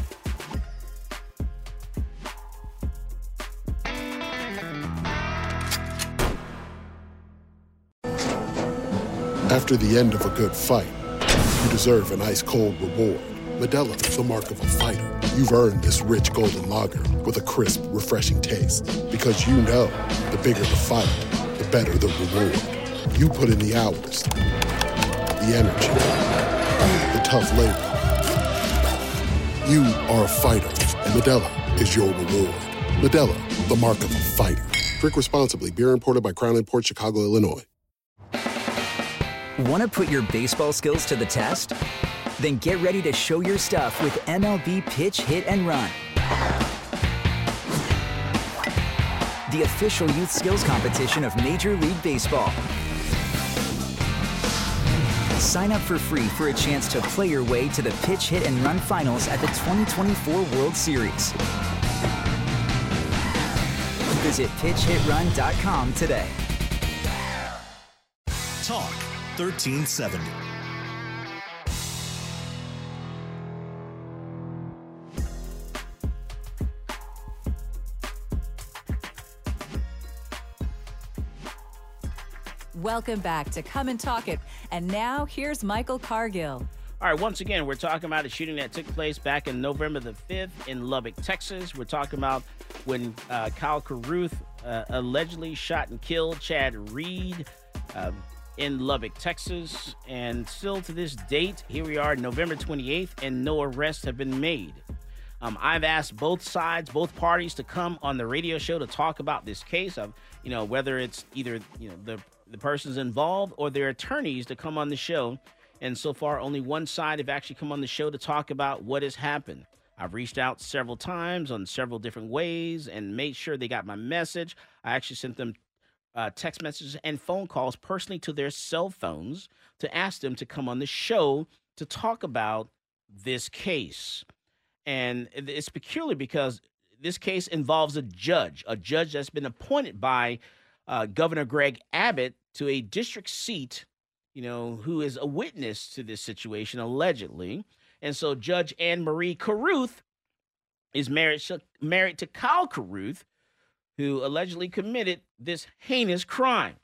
After the end of a good fight, you deserve an ice-cold reward. Modelo is the mark of a fighter. You've earned this rich golden lager with a crisp, refreshing taste. Because you know, the bigger the fight, the better the reward. You put in the hours, the energy, the tough labor. You are a fighter, and Modelo is your reward. Modelo, the mark of a fighter. Drink responsibly. Beer imported by Crown Imports, Chicago, Illinois. Want to put your baseball skills to the test? Then get ready to show your stuff with MLB Pitch, Hit, and Run. The official youth skills competition of Major League Baseball. Sign up for free for a chance to play your way to the Pitch, Hit, and Run finals at the 2024 World Series. Visit pitchhitrun.com today. Talk 1370. Welcome back to Come and Talk It. And now here's Michael Cargill. All right, once again, we're talking about a shooting that took place back in November the 5th in Lubbock, Texas. We're talking about when Kyle Carruth allegedly shot and killed Chad Reed in Lubbock, Texas. And still to this date, here we are, November 28th, and no arrests have been made. I've asked both sides, both parties, to come on the radio show to talk about this case of, whether it's either, the persons involved or their attorneys to come on the show. And so far, only one side have actually come on the show to talk about what has happened. I've reached out several times on several different ways and made sure they got my message. I actually sent them text messages and phone calls personally to their cell phones to ask them to come on the show to talk about this case. And it's peculiar because this case involves a judge that's been appointed by Governor Greg Abbott to a district seat, who is a witness to this situation, allegedly. And so Judge Anne Marie Carruth is married to Kyle Carruth, who allegedly committed this heinous crime.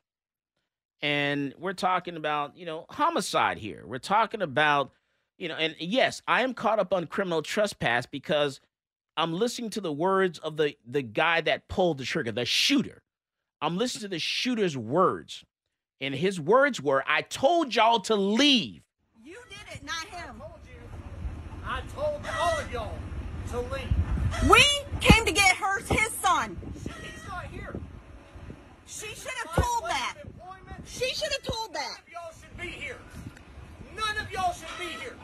And we're talking about, homicide here. We're talking about, and yes, I am caught up on criminal trespass because I'm listening to the words of the guy that pulled the trigger, the shooter. I'm listening to the shooter's words. And his words were, "I told y'all to leave." You did it, not him. I told all of y'all to leave. We came to get his son. He's not here. She should have told that. She should have told that. None of y'all should be here. None of y'all should be here.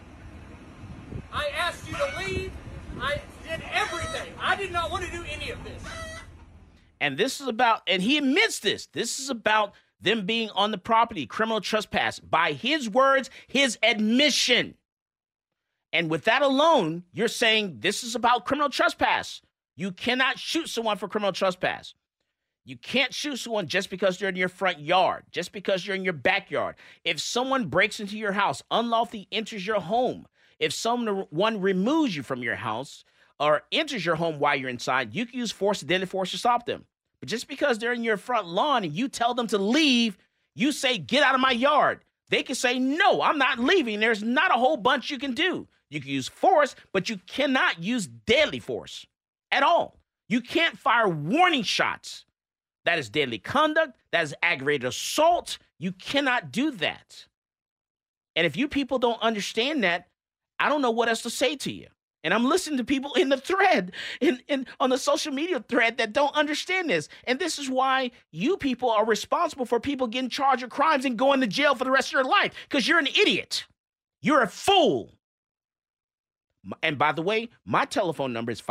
I asked you to leave. I did everything. I did not want to do any of this. And this is about, and he admits this, this is about them being on the property, criminal trespass. By his words, his admission. And with that alone, you're saying this is about criminal trespass. You cannot shoot someone for criminal trespass. You can't shoot someone just because they're in your front yard, just because you're in your backyard. If someone breaks into your house, unlawfully enters your home, if someone removes you from your house or enters your home while you're inside, you can use force, deadly force to stop them. But just because they're in your front lawn and you tell them to leave, you say, "Get out of my yard." They can say, "No, I'm not leaving." There's not a whole bunch you can do. You can use force, but you cannot use deadly force at all. You can't fire warning shots. That is deadly conduct. That is aggravated assault. You cannot do that. And if you people don't understand that, I don't know what else to say to you. And I'm listening to people in the thread, on the social media thread that don't understand this. And this is why you people are responsible for people getting charged with crimes and going to jail for the rest of your life, because you're an idiot. You're a fool. And by the way, my telephone number is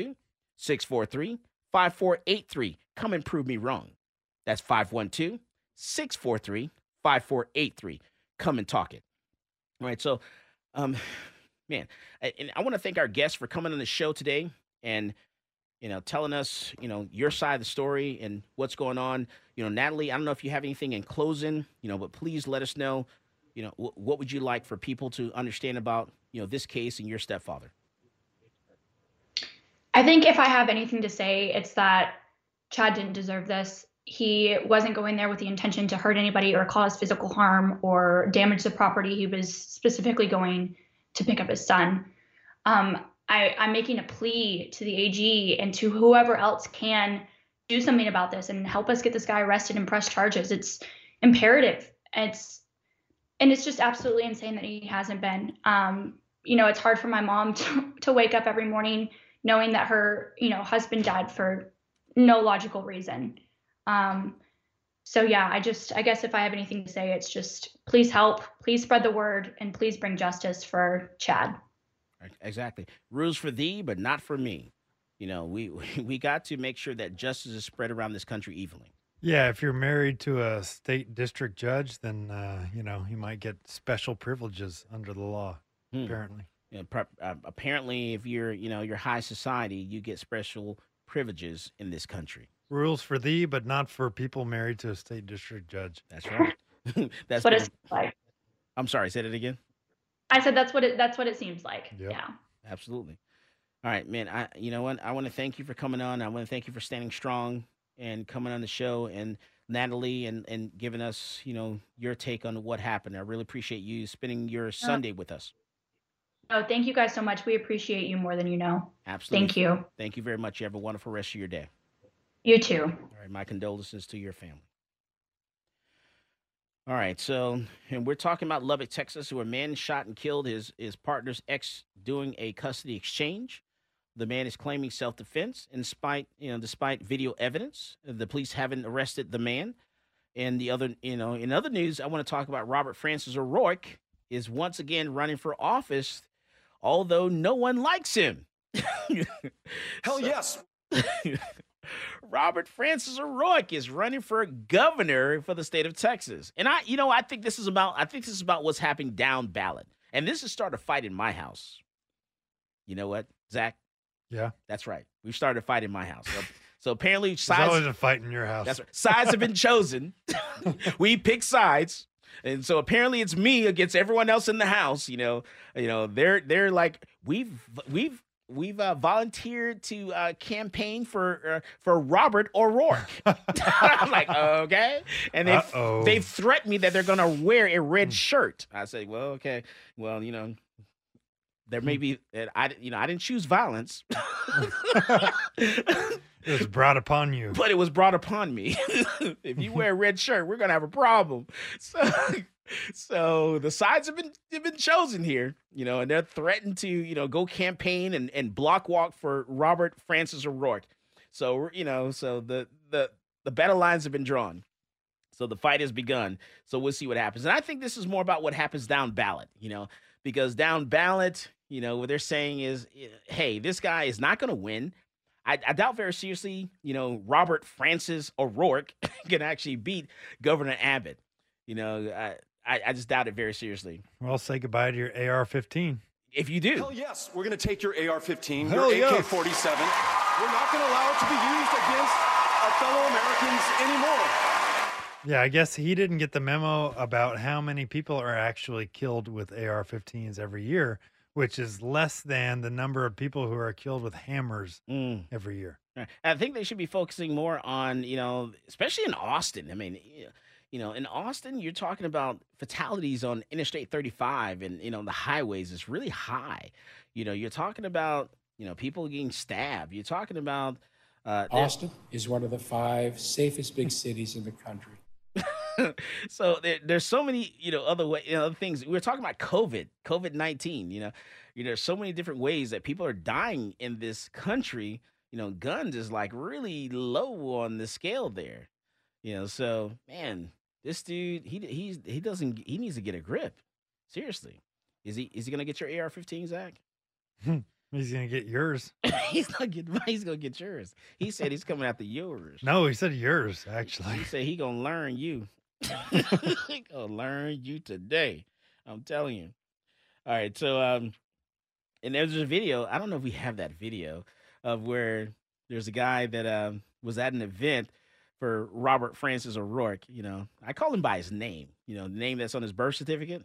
512-643-5483. Come and prove me wrong. That's 512-643-5483. Come and talk it. All right, so, man, and I want to thank our guests for coming on the show today and, telling us, your side of the story and what's going on. Natalie, I don't know if you have anything in closing, but please let us know, what would you like for people to understand about, this case and your stepfather? I think if I have anything to say, it's that Chad didn't deserve this. He wasn't going there with the intention to hurt anybody or cause physical harm or damage the property. He was specifically going to pick up his son. I'm making a plea to the AG and to whoever else can do something about this and help us get this guy arrested and press charges. It's imperative. It's just absolutely insane that he hasn't been. It's hard for my mom to wake up every morning knowing that her, husband died for no logical reason. So yeah, I guess if I have anything to say, it's just please help, please spread the word, and please bring justice for Chad. Exactly. Rules for thee, but not for me. We got to make sure that justice is spread around this country evenly. Yeah, if you're married to a state district judge, then, you might get special privileges under the law, apparently. Apparently, if you're high society, you get special privileges in this country. Rules for thee, but not for people married to a state district judge. That's right. That's what it's like. I'm sorry, say that again. I said that's what it seems like. Yep. Yeah. Absolutely. All right, man. You know what? I want to thank you for coming on. I want to thank you for standing strong and coming on the show and Natalie, and giving us, your take on what happened. I really appreciate you spending your Sunday with us. Oh, thank you guys so much. We appreciate you more than you know. Absolutely. Thank you. Thank you very much. You have a wonderful rest of your day. You too. All right. My condolences to your family. All right. So, and we're talking about Lubbock, Texas, where a man shot and killed his partner's ex doing a custody exchange. The man is claiming self-defense, despite video evidence. The police haven't arrested the man. And in other news, I want to talk about Robert Francis O'Rourke is once again running for office, although no one likes him. Hell yes. Robert Francis O'Rourke is running for governor for the state of Texas. And I think this is about what's happening down ballot. And this has started a fight in my house. You know what, Zach? Yeah. That's right. We've started a fight in my house. So apparently There's always a fight in your house. That's right. Sides have been chosen. We pick sides. And so apparently it's me against everyone else in the house. They're like, we've volunteered to campaign for Robert O'Rourke. I'm like, okay. And they've threatened me that they're going to wear a red shirt. I say, well, okay. Well, there may be, I didn't choose violence. It was brought upon you. But it was brought upon me. If you wear a red shirt, we're going to have a problem. So the sides have been chosen here, and they're threatened to, go campaign and block walk for Robert Francis O'Rourke. So, so the battle lines have been drawn. So the fight has begun. So we'll see what happens. And I think this is more about what happens down ballot, because down ballot, what they're saying is, hey, this guy is not going to win. I doubt very seriously, Robert Francis O'Rourke can actually beat Governor Abbott. I just doubt it very seriously. Well, say goodbye to your AR-15. If you do. Hell yes, we're going to take your AR-15, Hell your yes. AK-47. We're not going to allow it to be used against our fellow Americans anymore. Yeah, I guess he didn't get the memo about how many people are actually killed with AR-15s every year, which is less than the number of people who are killed with hammers every year. I think they should be focusing more on, especially in Austin. I mean, in Austin, you're talking about fatalities on Interstate 35 and, the highways is really high. You're talking about, people getting stabbed. You're talking about Austin is one of the 5 safest big cities in the country. So there's so many, other things. We're talking about COVID-19, there's so many different ways that people are dying in this country. Guns is like really low on the scale there, so man, this dude, he needs to get a grip. Seriously. Is he going to get your AR-15, Zach? He's going to get yours. He's going to get yours. He said he's coming after yours. No, he said yours, actually. He said he going to learn you. He going to learn you today. I'm telling you. All right. So, and there's a video. I don't know if we have that video of where there's a guy that was at an event for Robert Francis O'Rourke. I call him by his name, the name that's on his birth certificate.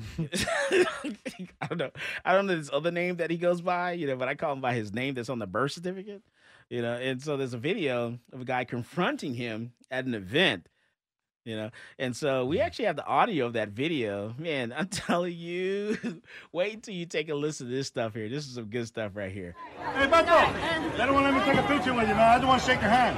I don't know this other name that he goes by, but I call him by his name that's on the birth certificate, and so there's a video of a guy confronting him at an event, and so we actually have the audio of that video. Man, I'm telling you, wait till you take a listen to this stuff here. This is some good stuff right here. Hey, Beto, they don't want to let me take a picture with you, man. I just want to shake your hand.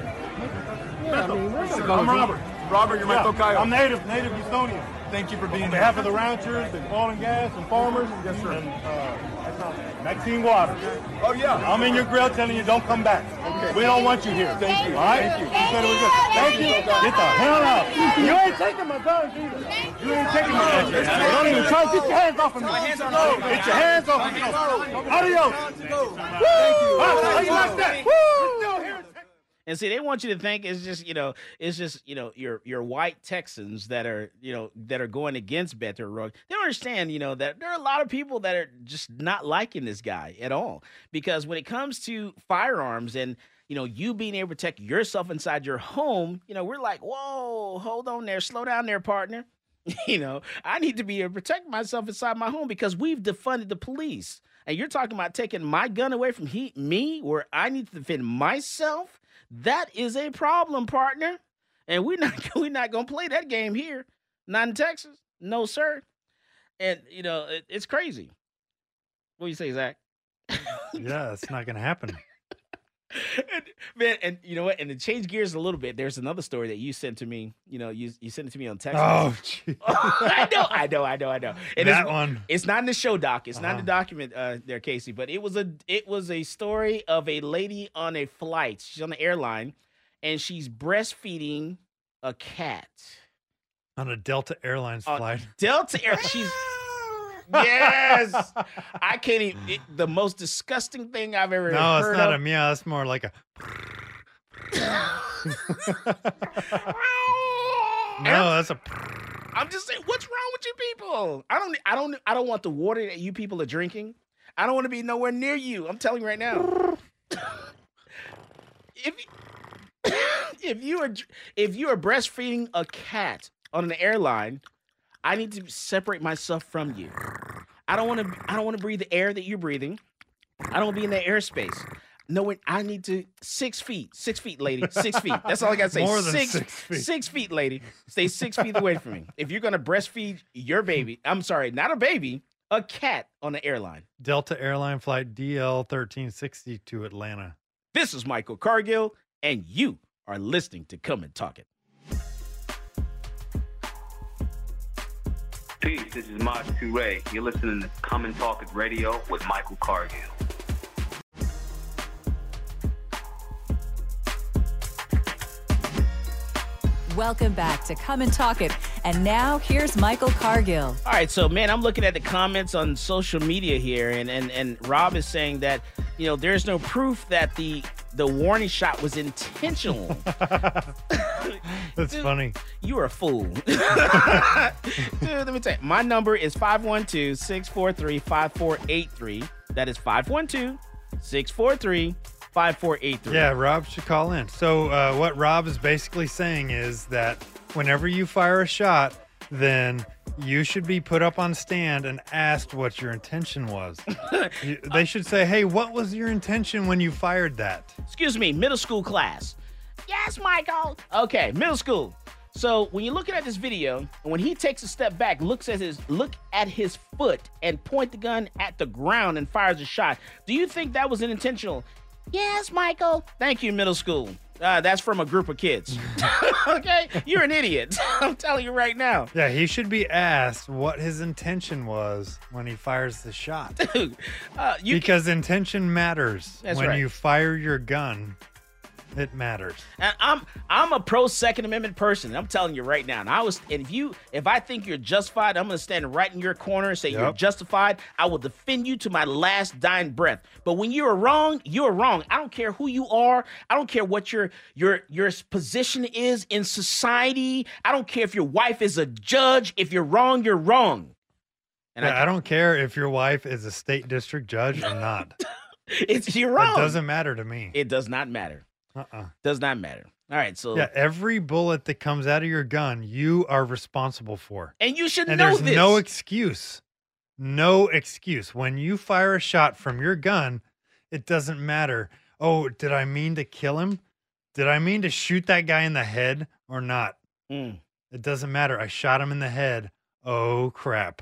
I'm Robert. Robert, you're my tocayo. I'm native Houstonian. Thank you for being On here. behalf of the ranchers and oil and gas and farmers. Yes, sir. And Maxine Waters. Oh, yeah. I'm in your grill telling you don't come back. Okay. We don't want you here. Thank you. All right? Thank you. You said it was good. Thank you. Get the hell out. You ain't taking my guns either. You ain't taking my guns. Don't even try to get your hands off of me. Get your hands off of me. Adios. Thank you. How you like that? We're still here. And see, they want you to think it's just your white Texans that are going against Beto O'Rourke. They don't understand, that there are a lot of people that are just not liking this guy at all. Because when it comes to firearms and, you being able to protect yourself inside your home, we're like, whoa, hold on there, slow down there, partner. I need to be able to protect myself inside my home because we've defunded the police. And you're talking about taking my gun away from me where I need to defend myself? That is a problem, partner. And we're not gonna play that game here. Not in Texas. No, sir. And it's crazy. What do you say, Zach? Yeah, it's not gonna happen. Man, and you know what? And to change gears a little bit, there's another story that you sent to me. You sent it to me on text. Oh, gee. I know. And that one. It's not in the show doc. It's not in the document there, Casey. But it was a story of a lady on a flight. She's on the airline, and she's breastfeeding a cat On a Delta Airlines flight. Delta Air. She's yes. I can't even. The most disgusting thing I've ever No, heard it's not of. a meow. It's more like a. No, that's a. I'm just saying, what's wrong with you people? I don't want the water that you people are drinking. I don't want to be nowhere near you. I'm telling you right now. if you are breastfeeding a cat on an airline, I need to separate myself from you. I don't want to breathe the air that you're breathing. I don't want to be in that airspace. No, I need to 6 feet. 6 feet, lady. 6 feet. That's all I gotta say. More than 6 feet. 6 feet, lady. Stay 6 feet away from me. If you're gonna breastfeed your baby, I'm sorry, not a baby, a cat on the airline. Delta Airline flight DL 1360 to Atlanta. This is Michael Cargill, and you are listening to Come and Talk It. Peace, this is Maj Toure. You're listening to Come and Talk It Radio with Michael Cargill. Welcome back to Come and Talk It. And now here's Michael Cargill. All right, so man, I'm looking at the comments on social media here, and Rob is saying that there's no proof that the warning shot was intentional. That's funny. You are a fool. Dude, let me tell you, my number is 512-643-5483. That is 512-643-5483. Yeah, Rob should call in. So what Rob is basically saying is that whenever you fire a shot, then you should be put up on stand and asked what your intention was. They should say, hey, what was your intention when you fired that? Excuse me, middle school class. Yes, Michael. Okay, middle school. So when you're looking at this video, when he takes a step back, look at his foot and point the gun at the ground and fires a shot, do you think that was intentional? Yes, Michael. Thank you, middle school. That's from a group of kids. Okay? You're an idiot. I'm telling you right now. Yeah, he should be asked what his intention was when he fires the shot. Dude, because intention matters. That's when right. you fire your gun, it matters. And I'm a pro Second Amendment person. I'm telling you right now. And if I think you're justified, I'm gonna stand right in your corner and say you're justified. I will defend you to my last dying breath. But when you are wrong, you're wrong. I don't care who you are. I don't care what your position is in society. I don't care if your wife is a judge. If you're wrong, you're wrong. And I don't care if your wife is a state district judge or not. You're wrong. It doesn't matter to me. It does not matter. Does not matter. All right, so yeah, every bullet that comes out of your gun, you are responsible for. And you should and know there's this. no excuse. No excuse. When you fire a shot from your gun, it doesn't matter. Oh, did I mean to kill him? Did I mean to shoot that guy in the head or not? It doesn't matter. I shot him in the head. Oh crap.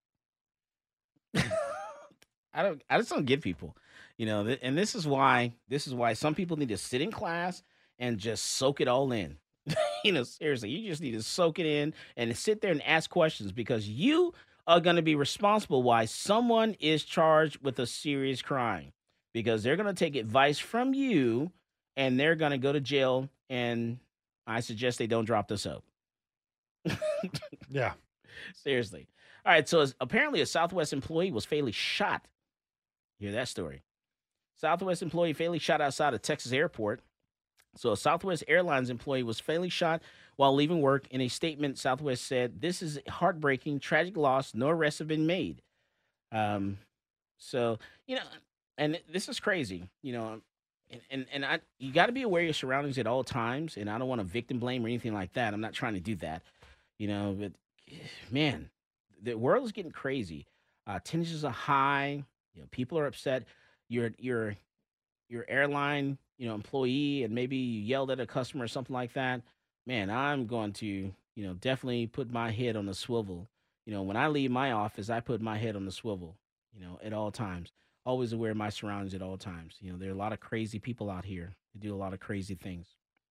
I just don't get people. And this is why some people need to sit in class and just soak it all in. Seriously, you just need to soak it in and sit there and ask questions, because you are going to be responsible why someone is charged with a serious crime, because they're going to take advice from you and they're going to go to jail. And I suggest they don't drop the soap. Yeah. Seriously. All right. So apparently a Southwest employee was fatally shot. You hear that story? Southwest employee fatally shot outside a Texas airport. So a Southwest Airlines employee was fatally shot while leaving work. In a statement, Southwest said, "This is heartbreaking, tragic loss. No arrests have been made." So, and this is crazy, and you got to be aware of your surroundings at all times. And I don't want to victim blame or anything like that. I'm not trying to do that, but man, the world is getting crazy. Tensions are high. People are upset. Your airline, employee, and maybe you yelled at a customer or something like that. man, I'm going to, definitely put my head on the swivel. When I leave my office, I put my head on the swivel, at all times. Always aware of my surroundings at all times. There are a lot of crazy people out here who do a lot of crazy things.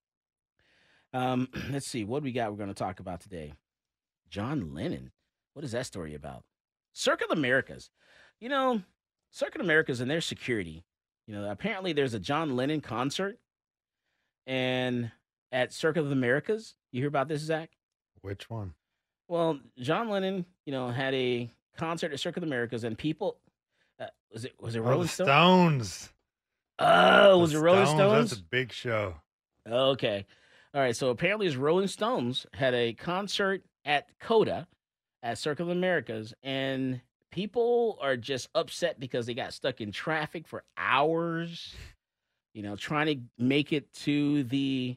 Let's see what we got. We're going to talk about today. John Lennon. What is that story about? Circuit Americas. Circuit Americas and their security. Apparently there's a John Lennon concert and at Circuit of the Americas. You hear about this, Zach? Which one? Well, John Lennon, had a concert at Circuit of the Americas, and people, was it Rolling Stones? Oh, was it Rolling Stones? That's a big show. Okay. All right. So apparently, it's Rolling Stones had a concert at Coda at Circuit of the Americas, and people are just upset because they got stuck in traffic for hours, trying to make it to the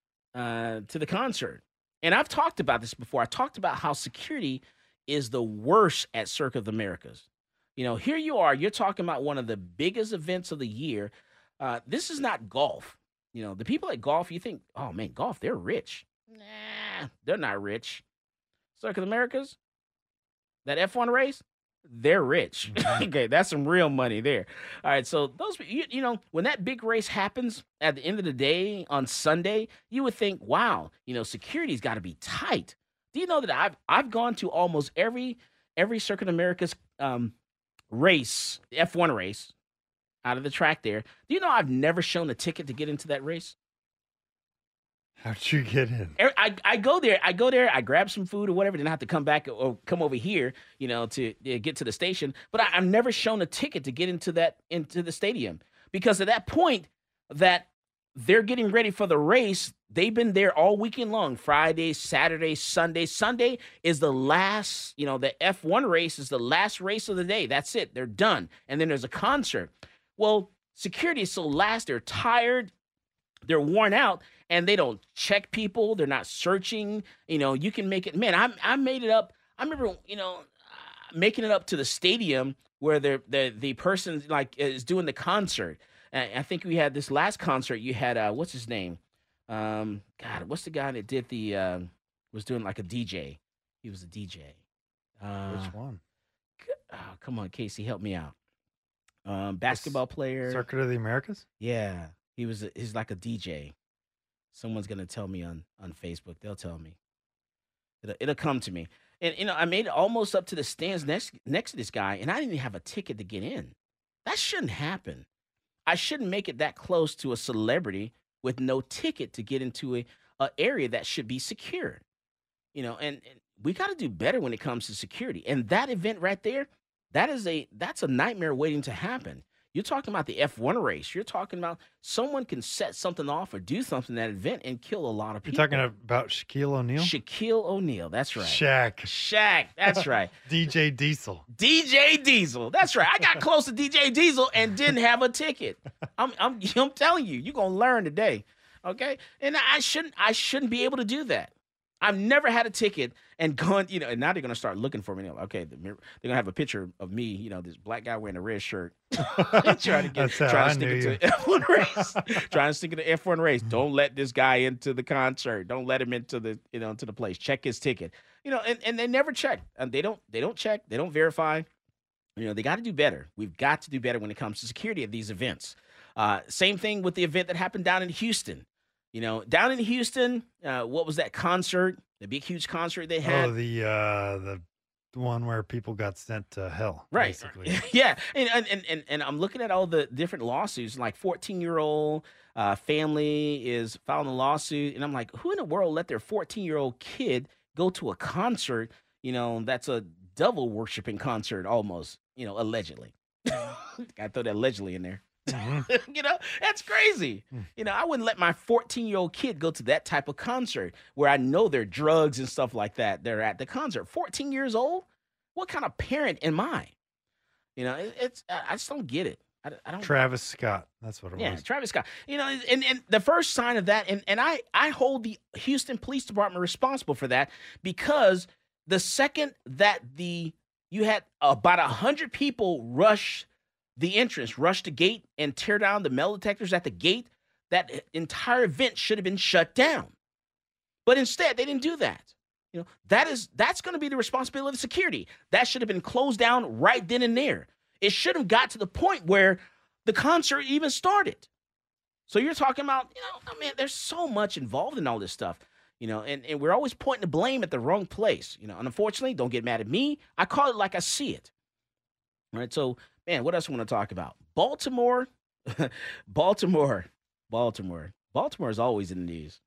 concert. And I've talked about this before. I talked about how security is the worst at Circuit of the Americas. Here you are, you're talking about one of the biggest events of the year. This is not golf. The people at golf, you think, oh man, golf, they're rich. Nah, they're not rich. Circuit of the Americas, that F1 race, they're rich. Okay, that's some real money there. All right, so those, when that big race happens at the end of the day on Sunday, you would think, wow, security's got to be tight. Do you know that I've gone to almost every Circuit America's race, F1 race, out of the track there. Do you know I've never shown a ticket to get into that race? How'd you get in? I go there, I grab some food or whatever, then I have to come back or come over here, to get to the station. But I've never shown a ticket to get into the stadium, because at that point that they're getting ready for the race, they've been there all weekend long, Friday, Saturday, Sunday. Sunday is the last, the F1 race is the last race of the day. That's it. They're done. And then there's a concert. Well, security is so lax. They're tired. They're worn out, and they don't check people. They're not searching. You can make it. Man, I made it up. I remember, making it up to the stadium where the person is doing the concert. I think we had this last concert. You had what's his name? God, what's the guy that did was doing like a DJ? He was a DJ. Which one? Oh, come on, Casey, help me out. Basketball player. Circuit of the Americas? Yeah. He's like a DJ. Someone's gonna tell me on Facebook. They'll tell me. It'll come to me. And I made it almost up to the stands next to this guy, and I didn't even have a ticket to get in. That shouldn't happen. I shouldn't make it that close to a celebrity with no ticket to get into a area that should be secured. And we got to do better when it comes to security. And that event right there, that's a nightmare waiting to happen. You're talking about the F1 race. You're talking about someone can set something off or do something at that event and kill a lot of people. You're talking about Shaquille O'Neal? Shaquille O'Neal, that's right. Shaq, that's right. DJ Diesel. DJ Diesel, that's right. I got close to DJ Diesel and didn't have a ticket. I'm telling you, you're gonna learn today, okay? And I shouldn't be able to do that. I've never had a ticket and gone, and now they're going to start looking for me. Okay, they're going to have a picture of me, this black guy wearing a red shirt. trying to stick it to the F1 race. Trying to stick it to the F1 race. Don't let this guy into the concert. Don't let him into the, into the place. Check his ticket. And they never check. And they don't check. They don't verify. They got to do better. We've got to do better when it comes to security at these events. Same thing with the event that happened down in Houston. Down in Houston, what was that concert? The big, huge concert they had? Oh, the one where people got sent to hell. Right. Basically. Yeah. And I'm looking at all the different lawsuits, like 14-year-old family is filing a lawsuit. And I'm like, who in the world let their 14-year-old kid go to a concert, that's a devil worshiping concert almost, allegedly. Gotta throw that allegedly in there. Mm-hmm. That's crazy. I wouldn't let my 14-year-old kid go to that type of concert where I know there are drugs and stuff like that. They're at the concert. 14 years old? What kind of parent am I? I just don't get it. I don't. Travis Scott. That's what it was. Yeah, Travis Scott. And the first sign of that, and I hold the Houston Police Department responsible for that, because the second that you had about 100 people rush the gate and tear down the metal detectors at the gate, that entire event should have been shut down. But instead, they didn't do that. You know, that's going to be the responsibility of security. That should have been closed down right then and there. It should have got to the point where the concert even started. So you're talking about, I mean, there's so much involved in all this stuff, and we're always pointing the blame at the wrong place, and unfortunately, don't get mad at me. I call it like I see it. All right. So, man, what else I want to talk about? Baltimore. Baltimore is always in the news.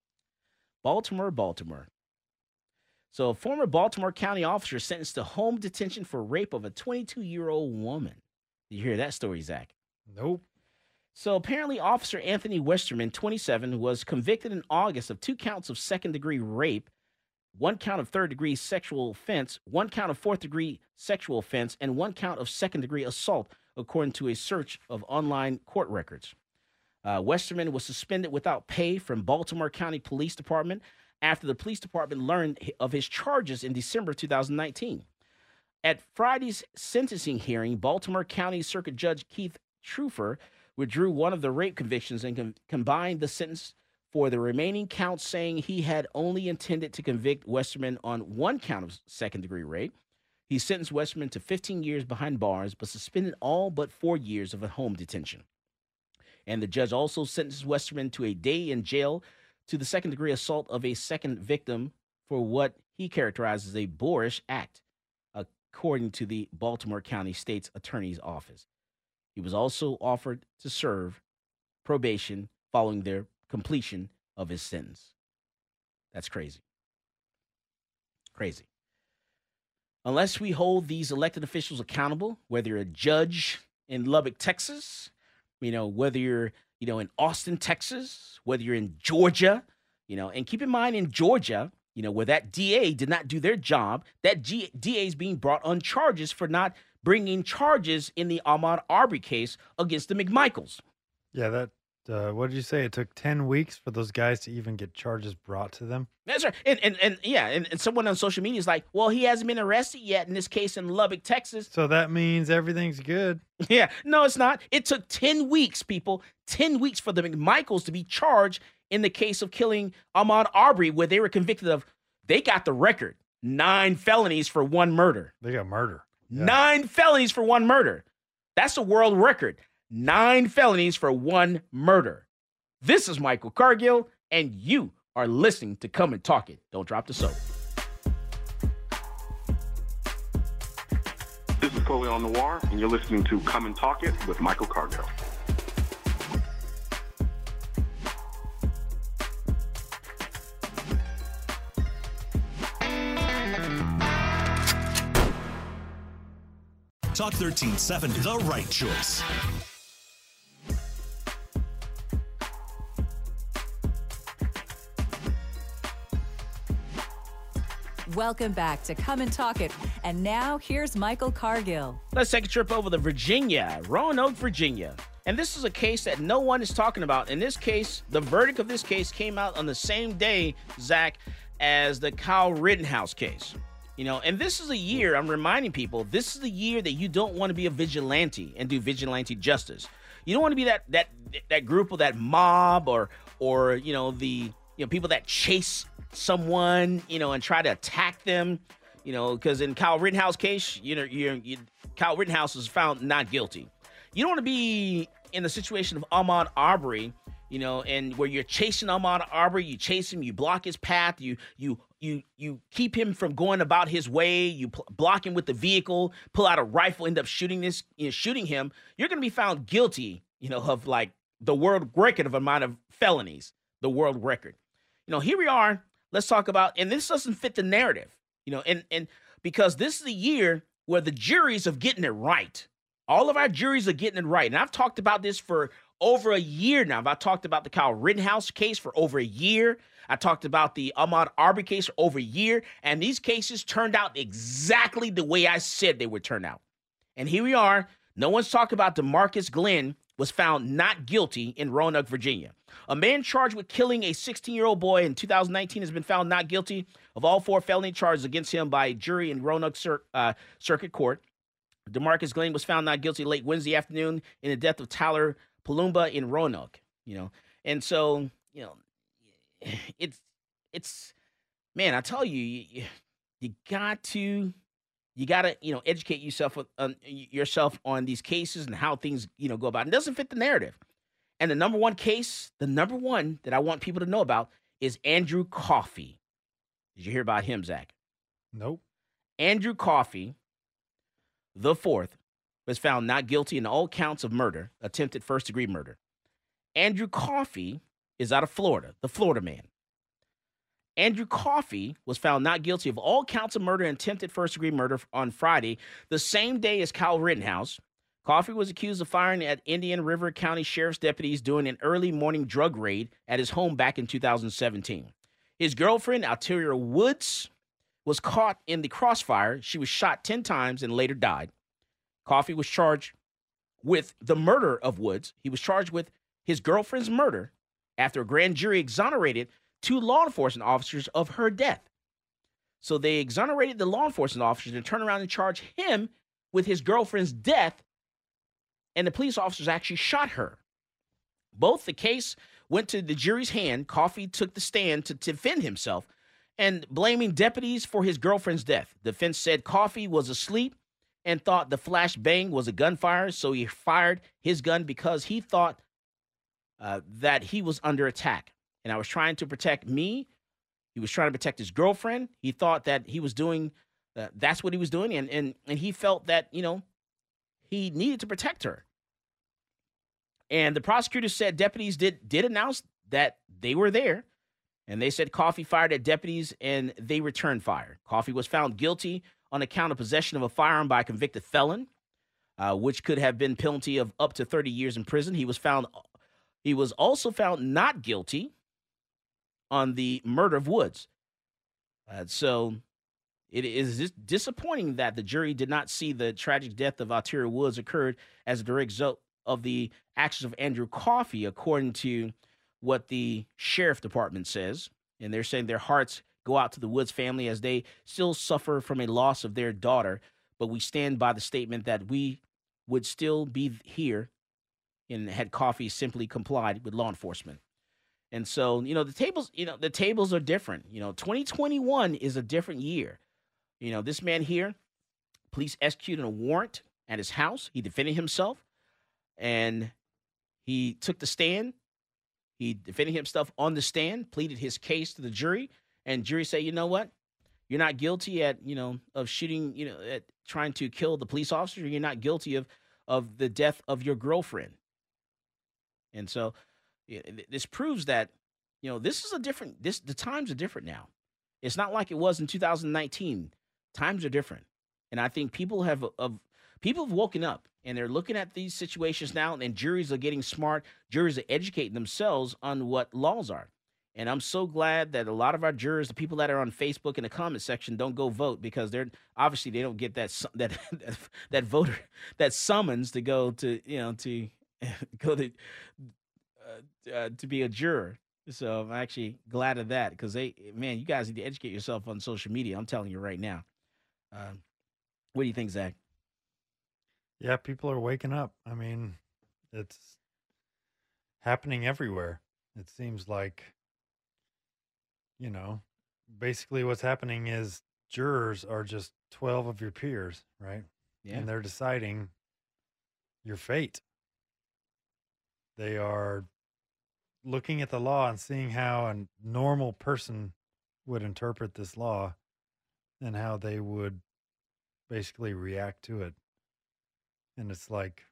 Baltimore. So a former Baltimore County officer sentenced to home detention for rape of a 22-year-old woman. Did you hear that story, Zach? Nope. So apparently Officer Anthony Westerman, 27, was convicted in August of 2 counts of second-degree rape, 1 count of third-degree sexual offense, 1 count of fourth-degree sexual offense, and 1 count of second-degree assault, according to a search of online court records. Westerman was suspended without pay from Baltimore County Police Department after the police department learned of his charges in December 2019. At Friday's sentencing hearing, Baltimore County Circuit Judge Keith Trufer withdrew one of the rape convictions and combined the sentence for the remaining counts, saying he had only intended to convict Westerman on 1 count of second-degree rape. He sentenced Westerman to 15 years behind bars, but suspended all but 4 years of home detention. And the judge also sentenced Westerman to a day in jail to the second-degree assault of a second victim for what he characterized as a boorish act, according to the Baltimore County State's Attorney's Office. He was also offered to serve probation following their completion of his sentence. That's crazy. Crazy. Unless we hold these elected officials accountable, whether you're a judge in Lubbock, Texas, whether you're, in Austin, Texas, whether you're in Georgia, and keep in mind in Georgia, where that DA did not do their job, that DA is being brought on charges for not bringing charges in the Ahmaud Arbery case against the McMichaels. Yeah, what did you say? It took 10 weeks for those guys to even get charges brought to them? That's right. And someone on social media is like, well, he hasn't been arrested yet in this case in Lubbock, Texas. So that means everything's good. Yeah. No, it's not. It took 10 weeks, people. 10 weeks for the McMichaels to be charged in the case of killing Ahmaud Arbery, where they were convicted of, they got the record, 9 felonies for 1 murder. They got murder. Yeah. 9 felonies for 1 murder. That's a world record. 9 felonies for 1 murder. This is Michael Cargill, and you are listening to Come and Talk It. Don't drop the soap. This is Coleon Noir, and you're listening to Come and Talk It with Michael Cargill. Talk 13.7, the right choice. Welcome back to Come and Talk It. And now here's Michael Cargill. Let's take a trip over to Virginia, Roanoke, Virginia. And this is a case that no one is talking about. In this case, the verdict of this case came out on the same day, Zach, as the Kyle Rittenhouse case. And this is a year, I'm reminding people, this is the year that you don't want to be a vigilante and do vigilante justice. You don't want to be that group or that mob or the people that chase someone, and try to attack them, because in Kyle Rittenhouse case, Kyle Rittenhouse was found not guilty. You don't want to be in the situation of Ahmaud Arbery, and where you're chasing Ahmaud Arbery, you chase him, you block his path, you keep him from going about his way, you block him with the vehicle, pull out a rifle, end up shooting him. You're going to be found guilty, of like the world record of amount of felonies, the world record. Here we are. Let's talk about, and this doesn't fit the narrative, and because this is a year where the juries are getting it right. All of our juries are getting it right. And I've talked about this for over a year now. I've talked about the Kyle Rittenhouse case for over a year. I talked about the Ahmaud Arbery case for over a year. And these cases turned out exactly the way I said they would turn out. And here we are. No one's talking about DeMarcus Glenn was found not guilty in Roanoke, Virginia. A man charged with killing a 16-year-old boy in 2019 has been found not guilty of all 4 felony charges against him by a jury in Roanoke Circuit Court. DeMarcus Glenn was found not guilty late Wednesday afternoon in the death of Tyler Palumba in Roanoke. And so, it's it's, man, I tell you, you got to educate yourself on these cases and how things, go about. It doesn't fit the narrative. And the number one that I want people to know about is Andrew Coffey. Did you hear about him, Zach? Nope. Andrew Coffey, the fourth, was found not guilty in all counts of murder, attempted first-degree murder. Andrew Coffey is out of Florida, the Florida man. Andrew Coffey was found not guilty of all counts of murder and attempted first-degree murder on Friday, the same day as Kyle Rittenhouse. Coffey was accused of firing at Indian River County Sheriff's deputies during an early morning drug raid at his home back in 2017. His girlfriend, Altiria Woods, was caught in the crossfire. She was shot 10 times and later died. Coffey was charged with the murder of Woods. He was charged with his girlfriend's murder after a grand jury exonerated 2 law enforcement officers of her death. So they exonerated the law enforcement officers and turned around and charged him with his girlfriend's death, and the police officers actually shot her. Both the case went to the jury's hand. Coffey took the stand to defend himself and blaming deputies for his girlfriend's death. Defense said Coffey was asleep and thought the flash bang was a gunfire, so he fired his gun because he thought that he was under attack. And I was trying to protect me. He was trying to protect his girlfriend. He thought that he was doing, that's what he was doing. And he felt that, he needed to protect her. And the prosecutor said deputies did announce that they were there. And they said Coffey fired at deputies and they returned fire. Coffey was found guilty on account of possession of a firearm by a convicted felon, which could have been penalty of up to 30 years in prison. He was also found not guilty on the murder of Woods. So it is disappointing that the jury did not see the tragic death of Altiria Woods occurred as a direct result of the actions of Andrew Coffey, according to what the sheriff department says. And they're saying their hearts go out to the Woods family as they still suffer from a loss of their daughter. But we stand by the statement that we would still be here and had Coffey simply complied with law enforcement. And so, the tables are different. 2021 is a different year. This man here, police executed a warrant at his house. He defended himself and he took the stand. He defended himself on the stand, pleaded his case to the jury, and jury say, you know what? You're not guilty of shooting, at trying to kill the police officer. You're not guilty of the death of your girlfriend. And so this proves that, this is the times are different now. It's not like it was in 2019. Times are different. And I think people have woken up and they're looking at these situations now, and juries are getting smart. Juries are educating themselves on what laws are. And I'm so glad that a lot of our jurors, the people that are on Facebook in the comment section, don't go vote because they don't get that voter, that summons to go to, to be a juror. So I'm actually glad of that because you guys need to educate yourself on social media. I'm telling you right now. What do you think, Zach? Yeah, people are waking up. I mean, it's happening everywhere. It seems like, basically what's happening is jurors are just 12 of your peers, right? Yeah. And they're deciding your fate. They are looking at the law and seeing how a normal person would interpret this law and how they would basically react to it. And it's like,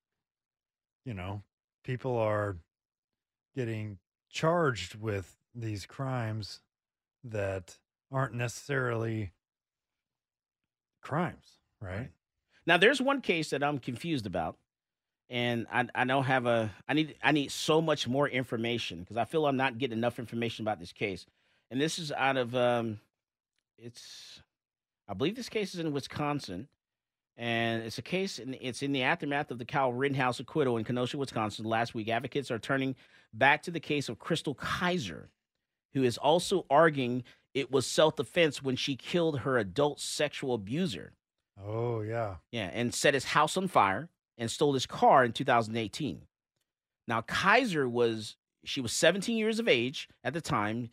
people are getting charged with these crimes that aren't necessarily crimes, right? Now, there's one case that I'm confused about. And I don't have I need so much more information because I feel I'm not getting enough information about this case. And this is out of, I believe this case is in Wisconsin. And it's a case, it's in the aftermath of the Kyle Rittenhouse acquittal in Kenosha, Wisconsin. Last week, advocates are turning back to the case of Crystal Kaiser, who is also arguing it was self-defense when she killed her adult sexual abuser. Oh, yeah. Yeah, and set his house on fire and stole his car in 2018. Now, Kaiser she was 17 years of age at the time.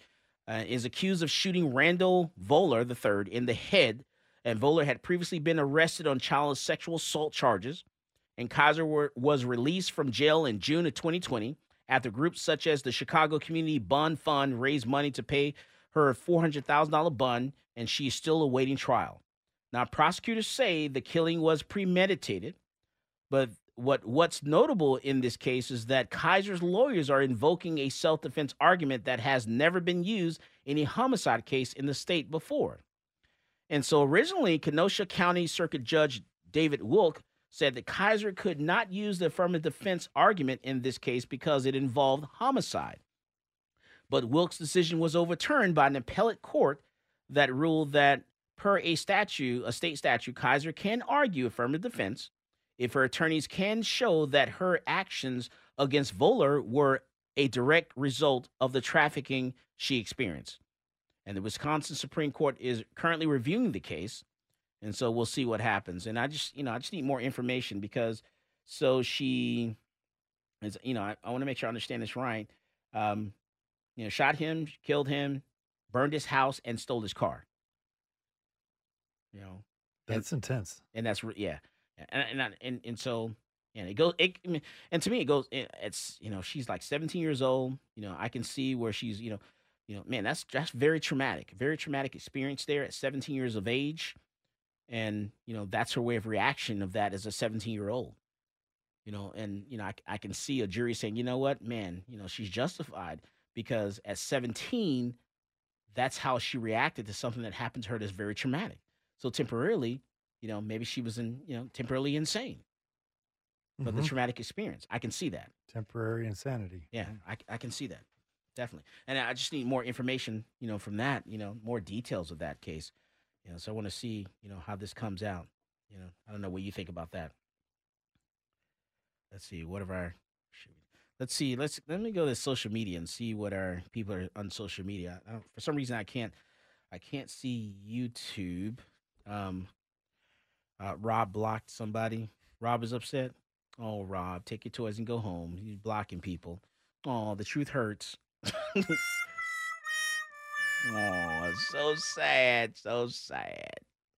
is accused of shooting Randall Voller III in the head. And Voller had previously been arrested on child sexual assault charges. And Kaiser was released from jail in June of 2020 after groups such as the Chicago Community Bond Fund raised money to pay her $400,000 bond, and she is still awaiting trial. Now, prosecutors say the killing was premeditated, but what's notable in this case is that Kaiser's lawyers are invoking a self-defense argument that has never been used in a homicide case in the state before. And so originally, Kenosha County Circuit Judge David Wilk said that Kaiser could not use the affirmative defense argument in this case because it involved homicide. But Wilk's decision was overturned by an appellate court that ruled that per a state statute, Kaiser can argue affirmative defense if her attorneys can show that her actions against Voller were a direct result of the trafficking she experienced. And the Wisconsin Supreme Court is currently reviewing the case. And so we'll see what happens. And I just need more information because she is, I want to make sure I understand this right. Shot him, killed him, burned his house, and stole his car. That's intense. And that's, yeah. And so, and it goes, and to me, it goes, it's, she's like 17 years old. I can see where she's, man, that's very traumatic experience there at 17 years of age. And, that's her way of reaction of that as a 17-year-old, I can see a jury saying, you know what, man, she's justified because at 17, that's how she reacted to something that happened to her that's very traumatic. So temporarily, maybe she was temporarily insane, but the traumatic experience, I can see that. Temporary insanity. Yeah, I can see that. Definitely. And I just need more information, from that, more details of that case. So I want to see, how this comes out. I don't know what you think about that. Let's see. Let me go to social media and see what our people are on social media. For some reason, I can't see YouTube. Rob blocked somebody. Rob is upset. Oh, Rob, take your toys and go home. He's blocking people. Oh, the truth hurts. Oh, so sad. So sad.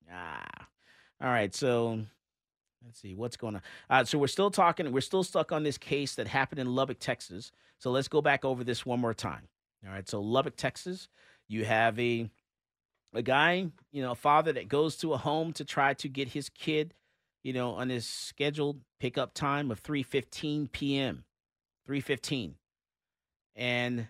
All right. So let's see what's going on. So we're still stuck on this case that happened in Lubbock, Texas. So let's go back over this one more time. All right. So Lubbock, Texas, you have a guy, a father that goes to a home to try to get his kid, on his scheduled pickup time of 3:15 p.m. 3:15. And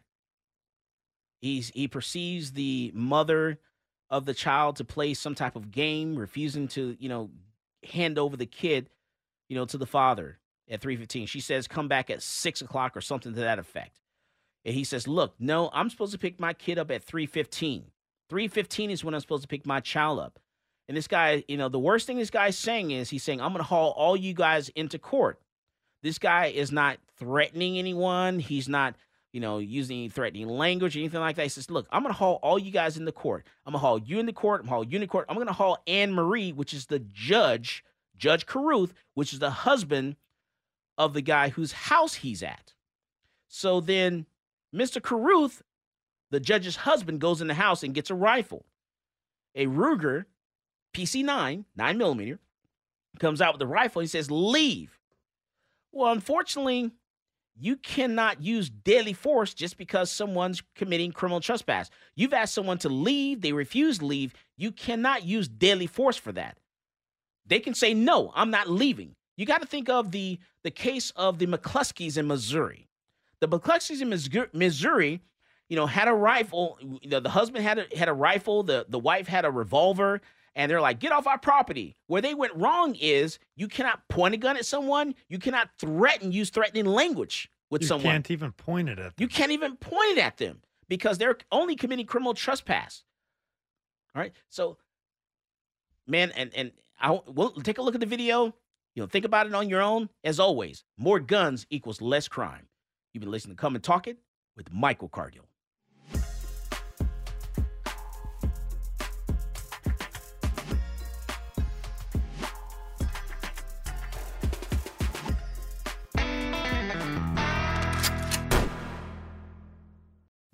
he perceives the mother of the child to play some type of game, refusing to, hand over the kid, to the father at 3:15. She says, come back at 6 o'clock or something to that effect. And he says, look, no, I'm supposed to pick my kid up at 3:15. 3:15 is when I'm supposed to pick my child up. And this guy, the worst thing this guy's saying is he's saying, I'm going to haul all you guys into court. This guy is not threatening anyone. He's not, using any threatening language or anything like that. He says, look, I'm going to haul all you guys in the court. I'm going to haul you in the court. I'm going to haul you in the court. I'm going to haul Anne Marie, which is the Judge Carruth, which is the husband of the guy whose house he's at. So then Mr. Carruth, the judge's husband, goes in the house and gets a rifle. A Ruger PC-9, 9mm, comes out with the rifle. He says, leave. Well, unfortunately, you cannot use deadly force just because someone's committing criminal trespass. You've asked someone to leave. They refuse to leave. You cannot use deadly force for that. They can say, no, I'm not leaving. You got to think of the case of the McCluskeys in Missouri. The McCluskeys in Missouri, had a rifle. The husband had a rifle. The wife had a revolver. And they're like, get off our property. Where they went wrong is you cannot point a gun at someone. You cannot use threatening language with someone. You can't even point it at them. You can't even point it at them because they're only committing criminal trespass. All right. So, man, and we'll take a look at the video. Think about it on your own. As always, more guns equals less crime. You've been listening to Come and Talk It with Michael Cargill.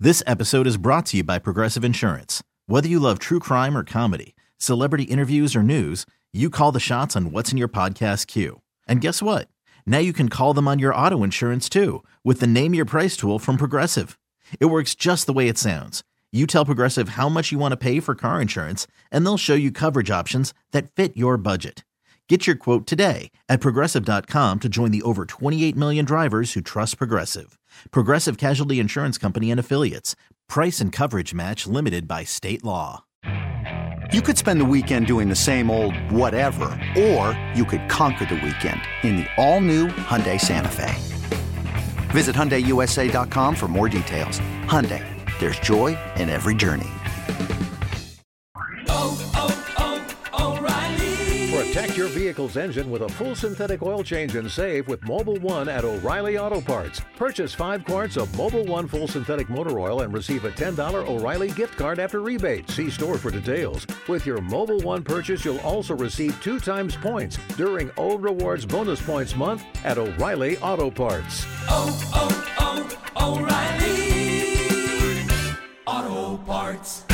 This episode is brought to you by Progressive Insurance. Whether you love true crime or comedy, celebrity interviews or news, you call the shots on what's in your podcast queue. And guess what? Now you can call them on your auto insurance too with the Name Your Price tool from Progressive. It works just the way it sounds. You tell Progressive how much you want to pay for car insurance, and they'll show you coverage options that fit your budget. Get your quote today at Progressive.com to join the over 28 million drivers who trust Progressive. Progressive Casualty Insurance Company and Affiliates. Price and coverage match limited by state law. You could spend the weekend doing the same old whatever, or you could conquer the weekend in the all-new Hyundai Santa Fe. Visit HyundaiUSA.com for more details. Hyundai, there's joy in every journey. Protect your vehicle's engine with a full synthetic oil change and save with Mobil 1 at O'Reilly Auto Parts. Purchase 5 quarts of Mobil 1 full synthetic motor oil and receive a $10 O'Reilly gift card after rebate. See store for details. With your Mobil 1 purchase, you'll also receive 2 times points during O Rewards Bonus Points Month at O'Reilly Auto Parts. O'Reilly Auto Parts.